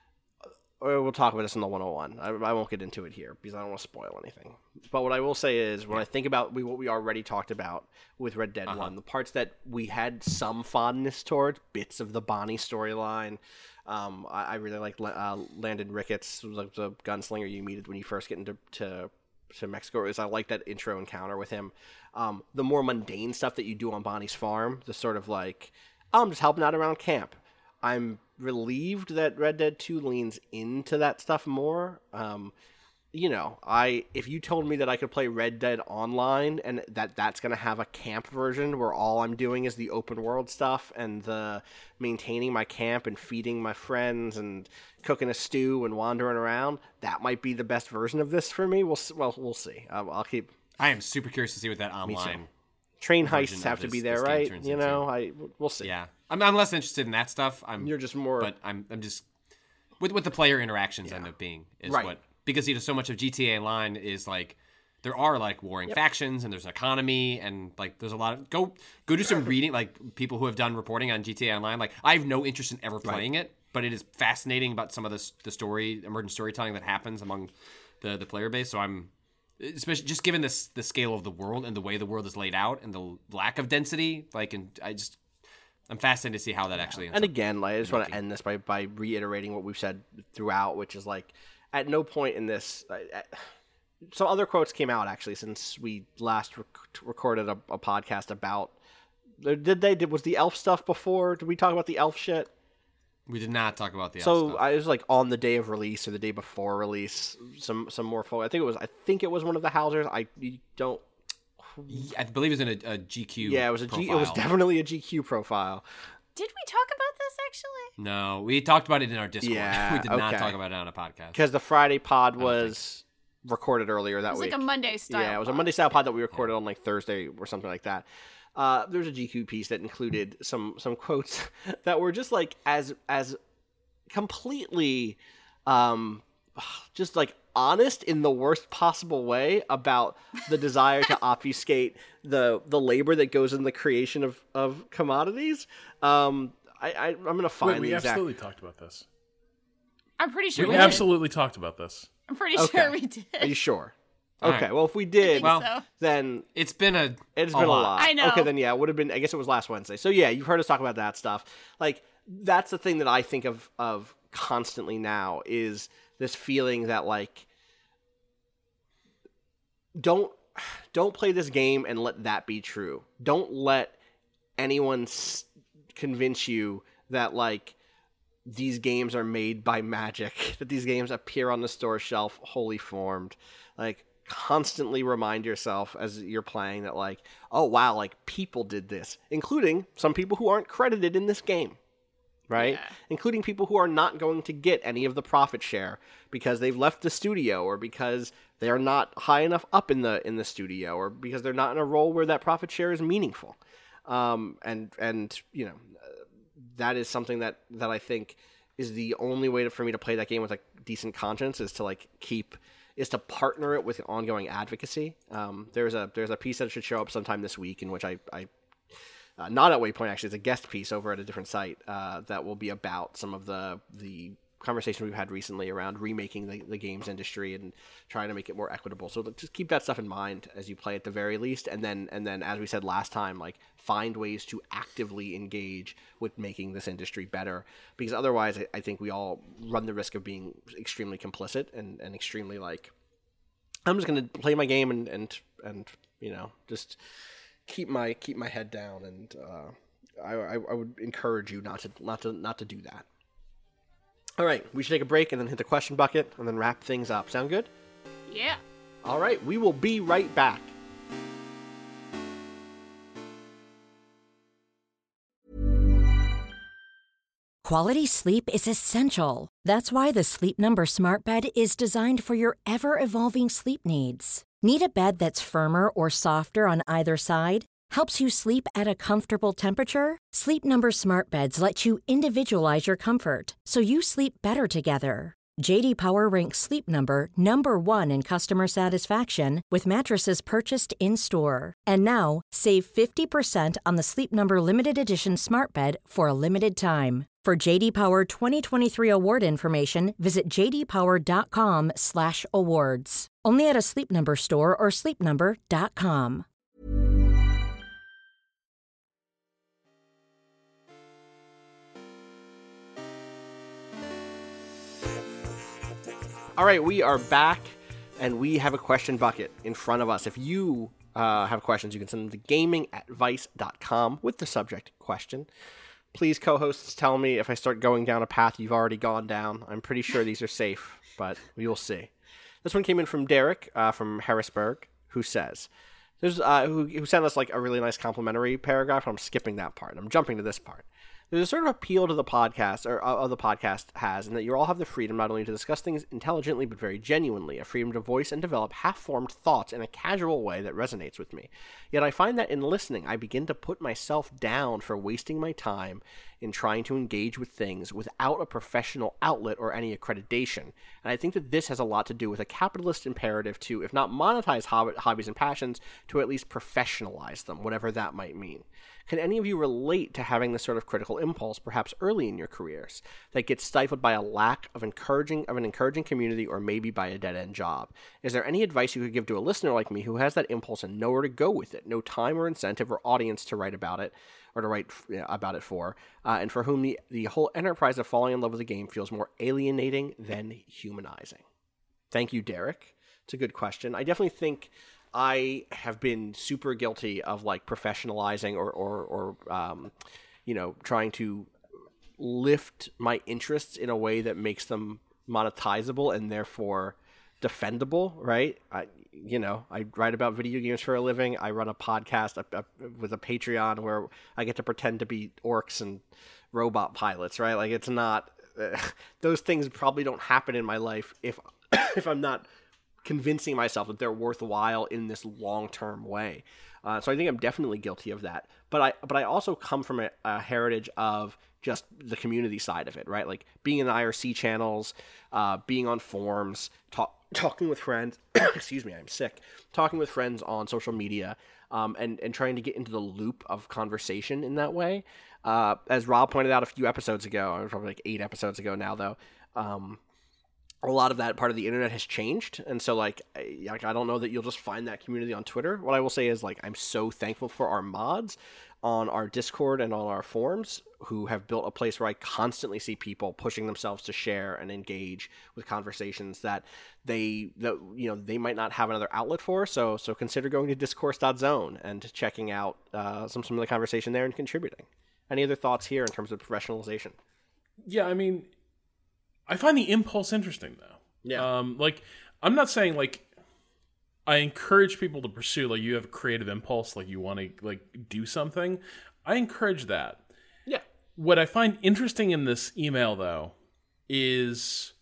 or we'll talk about this in the one oh one. I, I won't get into it here because I don't want to spoil anything. But what I will say is, when I think about we, what we already talked about with Red Dead Uh-huh. one, the parts that we had some fondness towards, bits of the Bonnie storyline. Um, I, I really like uh, Landon Ricketts, like the gunslinger you meet when you first get into to, to Mexico. Is I like that intro encounter with him. Um, the more mundane stuff that you do on Bonnie's farm, the sort of like, oh, I'm just helping out around camp. I'm relieved that Red Dead two leans into that stuff more. Um, you know, I if you told me that I could play Red Dead Online and that that's going to have a camp version where all I'm doing is the open world stuff and the maintaining my camp and feeding my friends and cooking a stew and wandering around, that might be the best version of this for me. We'll s- well we'll see. I'll, I'll keep I am super curious to see what that online. train version heists of have to this- be there, this game right? turns You into. know, I we'll see. Yeah, I'm, I'm less interested in that stuff. I'm You're just more but I'm I'm just with what the player interactions end up being is Right. what because you know so much of G T A Online is like there are like warring factions and there's an economy and like there's a lot of go go do some reading like people who have done reporting on G T A Online. Like I have no interest in ever playing it, but it is fascinating about some of the the story emergent storytelling that happens among the the player base. So I'm especially just given this the scale of the world and the way the world is laid out and the lack of density, like and I just I'm fascinated to see how that actually ends And up. again, like I just want to end this by, by reiterating what we've said throughout, which is like, at no point in this, uh, uh, some other quotes came out actually since we last rec- recorded a, a podcast about. Did they? Did was the elf stuff before? Did we talk about the elf shit? We did not talk about the elf So stuff. I was like on the day of release or the day before release. Some some more folk. I think it was. I think it was one of the Housers. I you don't. I believe it was in a, a G Q. Yeah, it was a G. It was profile. definitely a G Q profile. Did we talk about this actually? No, we talked about it in our Discord. Yeah, we did not okay. talk about it on a podcast. Because the Friday pod was recorded earlier that It was week. like a Monday style. Yeah, it was a pod. Monday style pod that we recorded on like Thursday or something like that. Uh, there was a G Q piece that included some some quotes that were just like as as completely um, just like honest in the worst possible way about the desire to obfuscate the the labor that goes in the creation of of commodities. Um, I, I I'm gonna find Wait, we the exact. absolutely talked about this. I'm pretty sure We we, did. absolutely talked about this. I'm pretty Okay. sure we did. Are you sure? All Okay. right. Well, if we did, think Well, so. then It's been a it's a been a lot. lot. I know. Okay, then yeah, it would have been. I guess it was last Wednesday. So yeah, you've heard us talk about that stuff. Like that's the thing that I think of of constantly now is this feeling that like don't don't play this game and let that be true. Don't let anyone s- convince you that like these games are made by magic, that these games appear on the store shelf wholly formed. Like constantly remind yourself as you're playing that like, oh wow, like people did this, including some people who aren't credited in this game. Right? Yeah. Including people who are not going to get any of the profit share because they've left the studio or because they're not high enough up in the in the studio or because they're not in a role where that profit share is meaningful. Um, and and you know uh, that is something that that I think is the only way to, for me to play that game with like decent conscience is to like keep is to partner it with ongoing advocacy. Um, there's a there's a piece that should show up sometime this week in which I, I uh, not at Waypoint actually, it's a guest piece over at a different site uh, that will be about some of the the conversation we've had recently around remaking the, the games industry and trying to make it more equitable. So just keep that stuff in mind as you play at the very least, and then and then as we said last time, like find ways to actively engage with making this industry better, because otherwise I, I think we all run the risk of being extremely complicit and, and extremely like I'm just gonna play my game and and and you know just keep my keep my head down, and uh, I, I I would encourage you not to not to not to do that. All right, we should take a break and then hit the question bucket and then wrap things up. Sound good? Yeah. All right, we will be right back. Quality sleep is essential. That's why the Sleep Number Smart Bed is designed for your ever-evolving sleep needs. Need a bed that's firmer or softer on either side? Helps you sleep at a comfortable temperature? Sleep Number Smart Beds let you individualize your comfort, so you sleep better together. J D Power ranks Sleep Number number one in customer satisfaction with mattresses purchased in-store. And now, save fifty percent on the Sleep Number Limited Edition Smart Bed for a limited time. For J D Power twenty twenty-three award information, visit j d power dot com slash awards. Only at a Sleep Number store or sleep number dot com. All right, we are back, and we have a question bucket in front of us. If you uh, have questions, you can send them to gaming at vice dot com with the subject question. Please, co-hosts, tell me if I start going down a path you've already gone down. I'm pretty sure these are safe, but we will see. This one came in from Derek uh, from Harrisburg, who says, "There's uh, who, who sent us like a really nice complimentary paragraph. I'm skipping that part. I'm jumping to this part. There's a sort of appeal to the podcast, or uh, the podcast has, in that you all have the freedom not only to discuss things intelligently, but very genuinely, a freedom to voice and develop half-formed thoughts in a casual way that resonates with me. Yet I find that in listening, I begin to put myself down for wasting my time in trying to engage with things without a professional outlet or any accreditation. And I think that this has a lot to do with a capitalist imperative to, if not monetize hob- hobbies and passions, to at least professionalize them, whatever that might mean. Can any of you relate to having this sort of critical impulse, perhaps early in your careers, that gets stifled by a lack of encouraging of an encouraging community, or maybe by a dead-end job? Is there any advice you could give to a listener like me who has that impulse and nowhere to go with it, no time or incentive or audience to write about it, or to write you know, about it for, uh, and for whom the, the whole enterprise of falling in love with the game feels more alienating than humanizing? Thank you, Derek. It's a good question. I definitely think I have been super guilty of like professionalizing or, or, or um, you know, trying to lift my interests in a way that makes them monetizable and therefore defendable, right? I, you know, I write about video games for a living. I run a podcast a, a, with a Patreon where I get to pretend to be orcs and robot pilots, right? Like it's not, uh, those things probably don't happen in my life if if I'm not convincing myself that they're worthwhile in this long-term way. Uh, so I think I'm definitely guilty of that. But I but I also come from a, a heritage of just the community side of it, right? Like being in the I R C channels, uh, being on forums, talk, talking with friends. Excuse me, I'm sick. Talking with friends on social media, um, and and trying to get into the loop of conversation in that way. Uh, as Rob pointed out a few episodes ago, probably like eight episodes ago now, though. Um, a lot of that part of the internet has changed. And so like I, like, I don't know that you'll just find that community on Twitter. What I will say is like, I'm so thankful for our mods on our Discord and on our forums who have built a place where I constantly see people pushing themselves to share and engage with conversations that they, that, you know, they might not have another outlet for. So, so consider going to discourse dot zone and checking out uh, some, some of the conversation there and contributing. Any other thoughts here in terms of professionalization? Yeah, I mean, I find the impulse interesting, though. Yeah. Um, like, I'm not saying, like, I encourage people to pursue, like, you have a creative impulse, like, you want to, like, do something. I encourage that. Yeah. What I find interesting in this email, though, is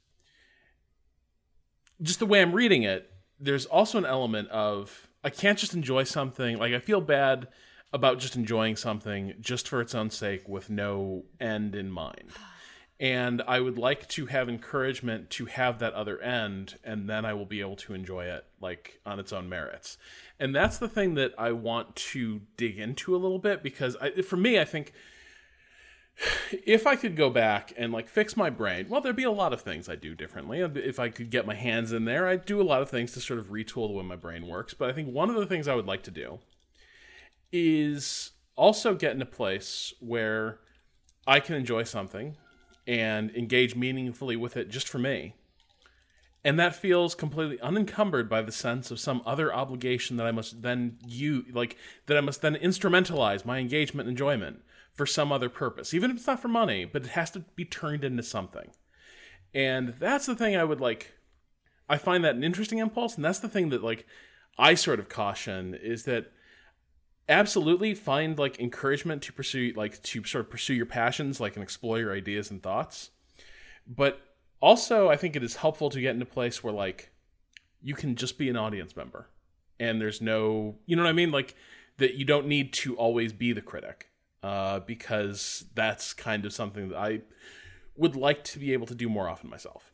just the way I'm reading it, there's also an element of, I can't just enjoy something. Like, I feel bad about just enjoying something just for its own sake with no end in mind. And I would like to have encouragement to have that other end, and then I will be able to enjoy it like on its own merits. And that's the thing that I want to dig into a little bit, because I, for me, I think if I could go back and like fix my brain, well, there'd be a lot of things I'd do differently. If I could get my hands in there, I'd do a lot of things to sort of retool the way my brain works. But I think one of the things I would like to do is also get in a place where I can enjoy something and engage meaningfully with it just for me. And that feels completely unencumbered by the sense of some other obligation that I must then you like that I must then instrumentalize my engagement and enjoyment for some other purpose, even if it's not for money, but it has to be turned into something. And that's the thing I would like. I find that an interesting impulse, and that's the thing that like I sort of caution is that absolutely find like encouragement to pursue like to sort of pursue your passions, like and explore your ideas and thoughts, but also, I think it is helpful to get into a place where, like, you can just be an audience member. And there's no, you know what I mean? Like, that you don't need to always be the critic. Uh, because that's kind of something that I would like to be able to do more often myself.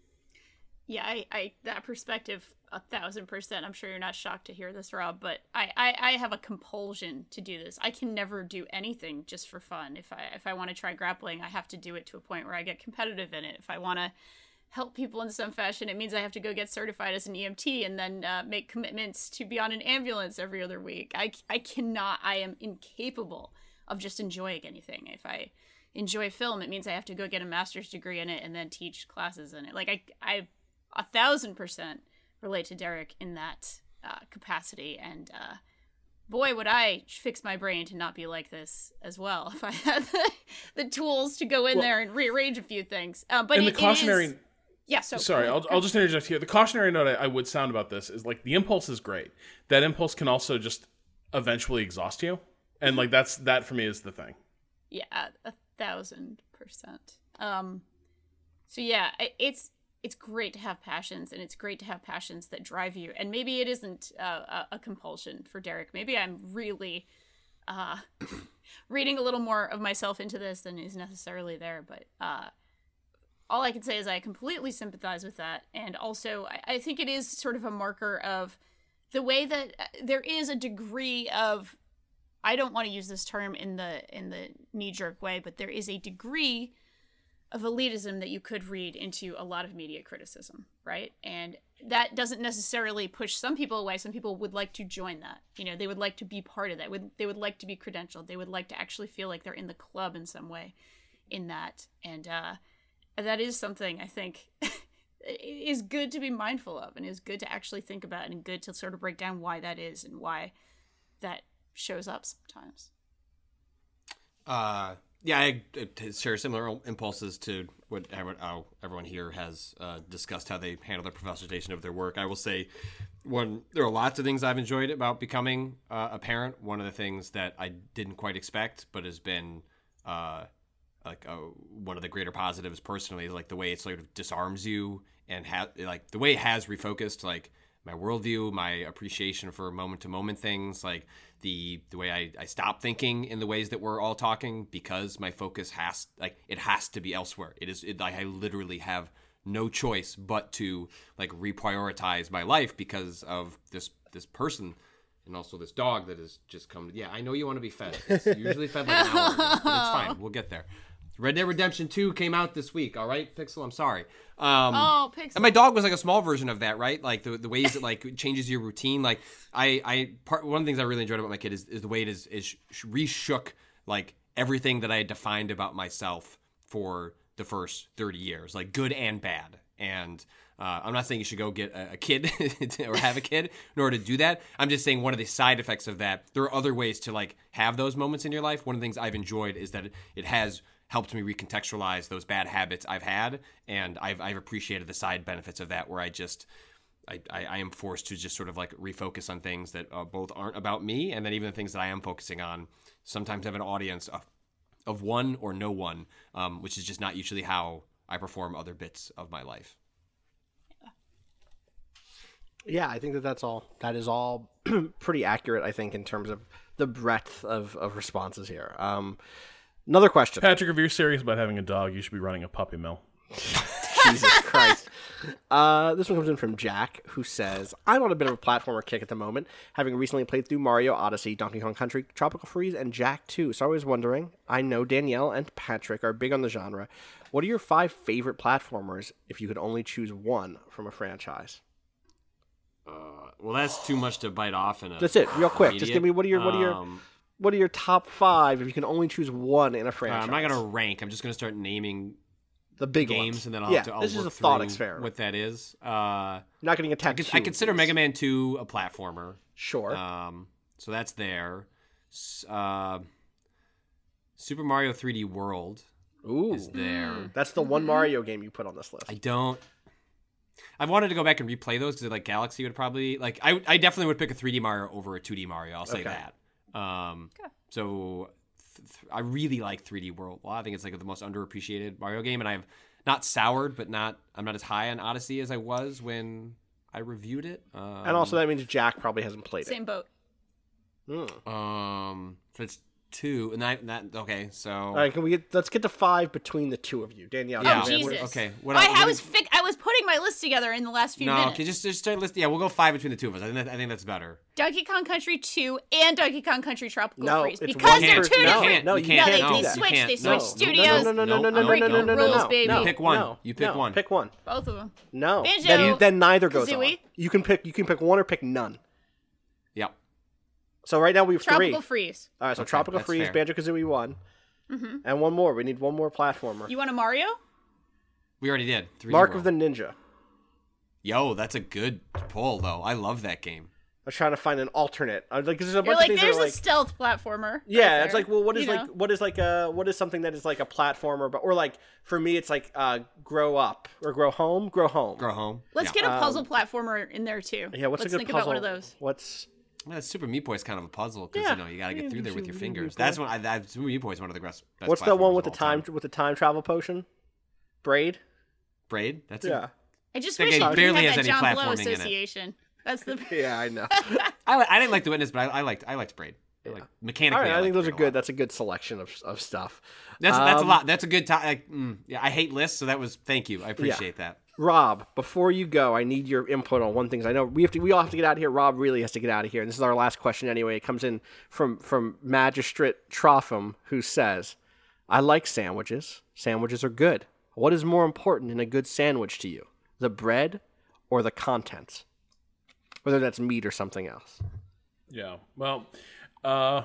Yeah, I, I that perspective, a thousand percent. I'm sure you're not shocked to hear this, Rob, but I, I, I have a compulsion to do this. I can never do anything just for fun. If I if I want to try grappling, I have to do it to a point where I get competitive in it. If I want to help people in some fashion, it means I have to go get certified as an E M T and then uh, make commitments to be on an ambulance every other week. I, I cannot, I am incapable of just enjoying anything. If I enjoy film, it means I have to go get a master's degree in it and then teach classes in it. Like, I, I a thousand percent relate to Derek in that uh, capacity. And uh, boy, would I fix my brain to not be like this as well if I had the, the tools to go in well, there and rearrange a few things. Uh, but and it, the cautionary... it is... Yeah, so... Sorry, I'll, I'll just interject here. The cautionary note I, I would sound about this is, like, the impulse is great. That impulse can also just eventually exhaust you. And, like, that's that for me is the thing. Yeah, a thousand percent. Um, so, yeah, it's... It's great to have passions, and it's great to have passions that drive you. And maybe it isn't uh, a, a compulsion for Derek. Maybe I'm really uh, reading a little more of myself into this than is necessarily there. But uh, all I can say is I completely sympathize with that. And also, I, I think it is sort of a marker of the way that uh, there is a degree of, I don't want to use this term in the in the knee-jerk way, but there is a degree of elitism that you could read into a lot of media criticism, right? And that doesn't necessarily push some people away. Some people would like to join that. You know, they would like to be part of that. Would They would like to be credentialed. They would like to actually feel like they're in the club in some way in that. And uh, that is something I think is good to be mindful of and is good to actually think about and good to sort of break down why that is and why that shows up sometimes. Uh... Yeah, I, I share similar impulses to what everyone, everyone here has uh, discussed how they handle their professionalization of their work. I will say, one, there are lots of things I've enjoyed about becoming uh, a parent. One of the things that I didn't quite expect, but has been uh, like uh, one of the greater positives personally, is like the way it sort of disarms you and ha- like the way it has refocused like my worldview, my appreciation for moment to moment things, like the the way I, I stop thinking in the ways that we're all talking because my focus has like it has to be elsewhere. It is it, like I literally have no choice but to like reprioritize my life because of this this person and also this dog that has just come. Yeah, I know you want to be fed. It's usually fed like an hour ago, but it's fine. We'll get there. Red Dead Redemption two came out this week, all right, Pixel? I'm sorry. Um, oh, Pixel. And my dog was like a small version of that, right? Like the the ways it like changes your routine. Like I, I part one of the things I really enjoyed about my kid is, is the way it is is reshook like everything that I had defined about myself for the first thirty years, like good and bad. And uh, I'm not saying you should go get a, a kid or have a kid in order to do that. I'm just saying one of the side effects of that, there are other ways to like have those moments in your life. One of the things I've enjoyed is that it, it has helped me recontextualize those bad habits I've had, and I've I've appreciated the side benefits of that, where I just I, I, I am forced to just sort of like refocus on things that uh, both aren't about me, and then even the things that I am focusing on sometimes have an audience of, of one or no one, um, which is just not usually how I perform other bits of my life. Yeah, I think that that's all. That is all pretty accurate, I think, in terms of the breadth of, of responses here. Um, Another question. Patrick, if you're serious about having a dog, you should be running a puppy mill. Jesus Christ. Uh, this one comes in from Jack, who says, I'm on a bit of a platformer kick at the moment, having recently played through Mario Odyssey, Donkey Kong Country, Tropical Freeze, and Jak two. So I was wondering, I know Danielle and Patrick are big on the genre. What are your five favorite platformers if you could only choose one from a franchise? Uh, well, that's too much to bite off in a That's it, real quick. immediate. Just give me, what are your... What are your Um, What are your top five if you can only choose one in a Uh, franchise? I'm not going to rank. I'm just going to start naming The big games, ones. and then I'll yeah, have to I'll this is work a thought through experiment. what that is. Uh, You're not getting a I, tattoo. cons- I consider Mega Man two a platformer. Sure. Um, so that's there. S- Uh, Super Mario three D World Ooh, is there. that's the one Mario game you put on this list. I don't. I wanted to go back and replay those because like Galaxy would probably like. I I definitely would pick a three D Mario over a two D Mario. I'll say Okay. that. Um, so th- th- I really like three D World. Well, I think it's like the most underappreciated Mario game, and I've not soured, but not I'm not as high on Odyssey as I was when I reviewed it. Um, and also that means Jack probably hasn't played Same boat. it. Mm. um, so it's two, and that, that okay. So All right, can we get? Let's get to five between the two of you, Danielle. Yeah. Oh, you- Jesus. Okay, what I, else- I what was is- fic- I was putting my list together in the last few no, minutes. okay, just just start listing. Yeah, we'll go five between the two of us. I think that, I think that's better. Donkey Kong Country two and Donkey Kong Country Tropical No, Freeze it's because one they're per- two no, different. no, you you can't. No, they, can't no, do they that. you switched. can't. They No, switched no, studios. No, no, no, no, no, no, breaking no, no, no, rules, no, baby. no. You pick one. No, You pick no, one. Pick one. Both of them. No. Banjo, then, you, then neither goes Kazooie. on. You can pick. You can pick one or pick none. Yep. So right now we have Tropical three. Freeze. All right. So Okay, Tropical that's Freeze, fair. Banjo Kazooie one, and one more. We need one more platformer. You want a Mario? We already did. three D Mark World. of the Ninja. Yo, that's a good pull though. I love that game. I was trying to find an alternate. I was like, 'cause there's a You're bunch like, of things there's that are a like. stealth platformer. Yeah, right it's there. like, well, what is You like, know? what is like a, what is something that is like a platformer, but or like for me, it's like, uh, grow up or grow home, grow home. Grow home. Let's yeah. get a puzzle platformer in there too. Um, Yeah, what's Let's a good think puzzle? about one of those. What's Yeah, Super Meat Boy is kind of a puzzle because Yeah. you know you got to get Yeah, through there with your Super Meat fingers. Boy. That's one. I, that Super Meat Boy is one of the best. best what's the one platformers with the of all time with the time travel potion? Braid. Braid? That's Yeah. A, I just That wish game I barely didn't have has that any John Blow platforming in it. association. That's the. Yeah, I know. I, li- I didn't like the Witness, but I, I liked I liked Braid. I like mechanically. All right, I, think liked those are Braid a good. lot. That's a good selection of of stuff. That's that's a Um, lot. That's a good time. Like, mm, yeah, I hate lists, so that was thank you. I appreciate that. Rob, before you go, I need your input on one thing. I know we have to. We all have to get out of here. Rob really has to get out of here, and this is our last question anyway. It comes in from from Magistrate Tropham, who says, "I like sandwiches. Sandwiches are good. What is more important in a good sandwich to you, the bread or the contents, whether that's meat or something else?" Yeah. Well, uh,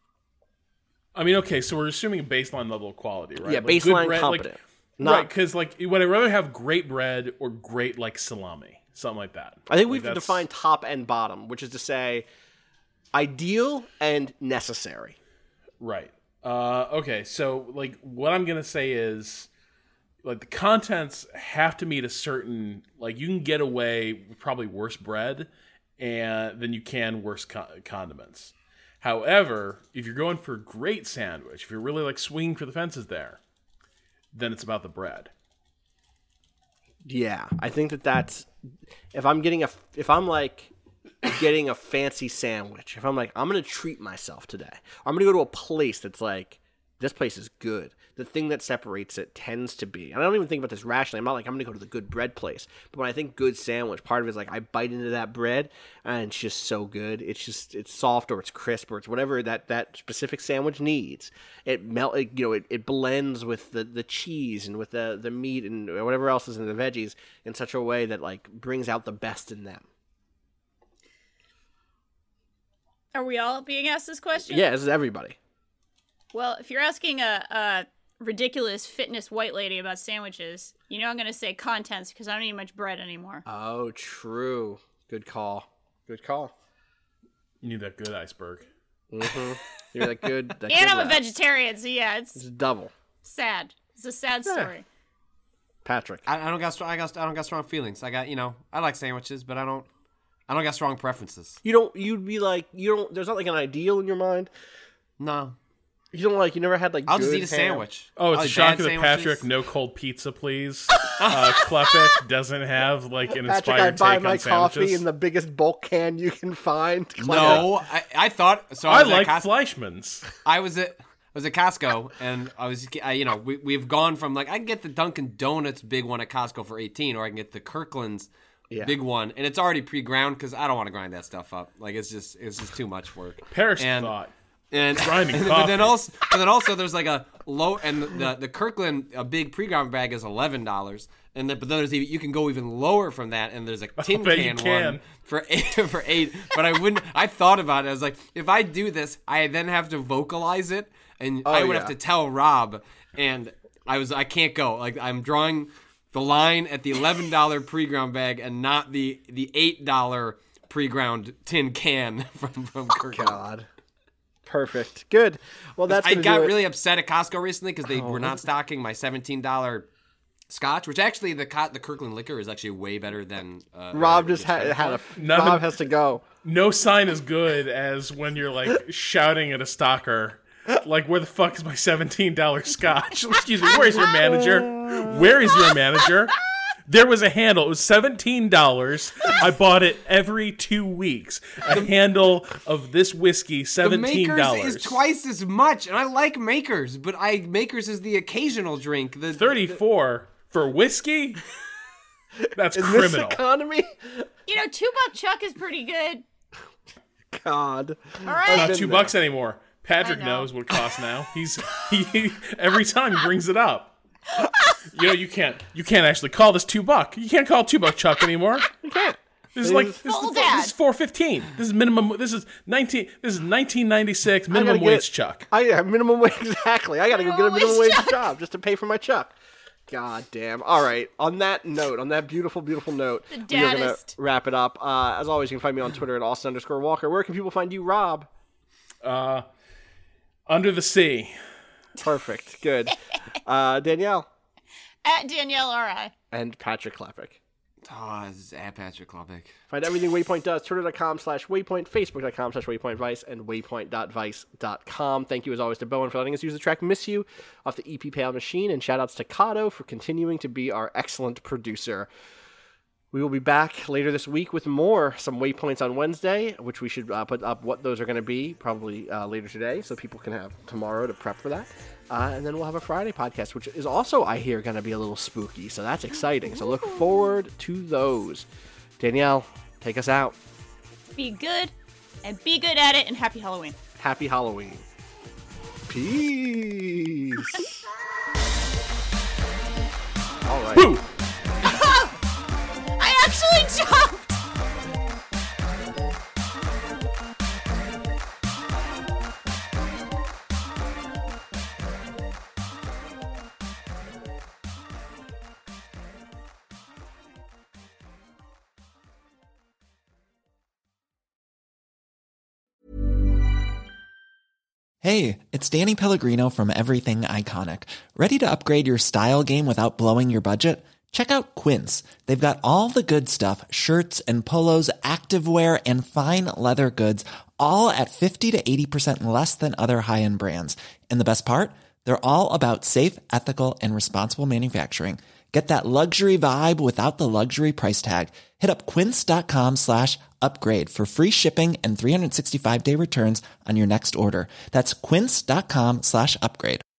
I mean, okay, so we're assuming a baseline level of quality, right? Yeah, Like, good baseline bread, competent. Like, Not- right, because like, would I rather have great bread or great like salami, something like that? I think we Like, have to that's- define top and bottom, which is to say, ideal and necessary. Right. Uh, okay, so like, what I'm gonna say is, like, the contents have to meet a certain like. You can get away with probably worse bread, and than you can worse co- condiments. However, if you're going for a great sandwich, if you're really like swinging for the fences there, then it's about the bread. Yeah, I think that that's if I'm getting a if I'm like getting a fancy sandwich, if I'm like I'm gonna treat myself today, I'm gonna go to a place that's like this place is good. The thing that separates it tends to be, and I don't even think about this rationally. I'm not like I'm gonna go to the good bread place, but when I think good sandwich, part of it is like I bite into that bread and it's just so good. It's just it's soft or it's crisp or it's whatever that that specific sandwich needs. It melt, it, you know, it, it blends with the, the cheese and with the the meat and whatever else is in the veggies in such a way that like brings out the best in them. Are we all being asked this question? Yeah, this is everybody. Well, if you're asking a, a ridiculous fitness white lady about sandwiches, you know I'm going to say contents because I don't eat much bread anymore. Oh, true. Good call. Good call. You need that good iceberg. Mm-hmm. You're that good. That And good I'm a rap. vegetarian, so yeah, It's it's double. sad. It's a sad story. Patrick. I, I don't got strong. I got. I don't got strong feelings. I got. You know. I like sandwiches, but I don't. I don't got strong preferences. You don't. You'd be like. You don't. There's not like an ideal in your mind. No. You don't like. You never had like. I'll just good eat a ham? sandwich. Oh, it's I'll a eat shocker bad that sandwiches. Patrick, no cold pizza, please. uh, Klepek doesn't have like an Patrick, I inspired buy take my on coffee sandwiches. in the biggest bulk can you can find. No, I, I thought so. I, I was like at Costco, Fleischmann's. I was at I was at Costco, and I was, I, you know, we we've gone from like I can get the Dunkin' Donuts big one at Costco for eighteen, or I can get the Kirkland's Yeah. big one, and it's already pre-ground because I don't want to grind that stuff up. Like it's just it's just too much work. Perish and, thought. And, Grinding and but then coffee. also, but then also, there's like a low, and the the, the Kirkland a big pre-ground bag is eleven dollars, and then but then there's even, you can go even lower from that, and there's a tin bet you can can. one for eight for eight. But I wouldn't. I thought about it. I was like, if I do this, I then have to vocalize it, and Oh, I would yeah. have to tell Rob, and I was I can't go. Like I'm drawing the line at the eleven dollar pre-ground bag and not the the eight dollar pre-ground tin can from from Kirkland. God. Perfect. Good. Well, that's I gonna got do it. really upset at Costco recently because they Oh. were not stocking my seventeen dollar Scotch, which actually the Co- the Kirkland liquor is actually way better than uh, Rob uh, just it's had, better had a. for. None of- Rob has to go. No sign as good as when you're like shouting at a stalker, like, "Where the fuck is my seventeen dollar Scotch?" Excuse me, where's your manager? Where is your manager? There was a handle. It was seventeen dollars. I bought it every two weeks. A handle of this whiskey, The seventeen Makers dollars. is twice as much, and I like Makers, but I Makers is the occasional drink. The thirty-four for whiskey? That's In criminal. this economy, You know, two buck chuck is pretty good. God. All right. Not been two there. bucks anymore. Patrick I know. knows what it costs now. He's he every time he brings it up. You know, you can't you can't actually call this two buck. You can't call it two buck chuck anymore. You can't. This is It like is- this is, Full this dad. is four fifteen. This is minimum. This is nineteen. This is nineteen ninety six I minimum gotta wage get- chuck. I have minimum wage. Exactly. I got to go get a Minimum minimum wage wage chuck. job just to pay for my chuck. God damn. All right. On that note, on that beautiful, beautiful note, The we are gonna daddest. wrap it up. Uh, as always, you can find me on Twitter at Austin underscore Walker. Where can people find you, Rob? Uh, under the sea. Perfect. Good. Uh, Danielle At Danielle R I. and Patrick Klepek. Oh, this is at Patrick Klubik. Find everything Waypoint does, twitter.com slash Waypoint, facebook.com slash Waypoint Vice, and waypoint dot vice dot com. Thank you, as always, to Bowen for letting us use the track Miss You off the E P Pale Machine, and shout-outs to Kato for continuing to be our excellent producer. We will be back later this week with more, some Waypoints on Wednesday, which we should uh, put up what those are going to be probably uh, later today, so people can have tomorrow to prep for that. Uh, and then we'll have a Friday podcast, which is also, I hear, going to be a little spooky, so that's exciting. So look forward to those. Danielle, take us out. Be good and be good at it, and happy Halloween. Happy Halloween. Peace. All right. Boo! I actually jumped! Hey, it's Danny Pellegrino from Everything Iconic. Ready to upgrade your style game without blowing your budget? Check out Quince. They've got all the good stuff, shirts and polos, activewear, and fine leather goods, all at fifty to eighty percent less than other high-end brands. And the best part? They're all about safe, ethical, and responsible manufacturing. Get that luxury vibe without the luxury price tag. Hit up quince.com slash upgrade for free shipping and three sixty-five day returns on your next order. That's quince.com slash upgrade.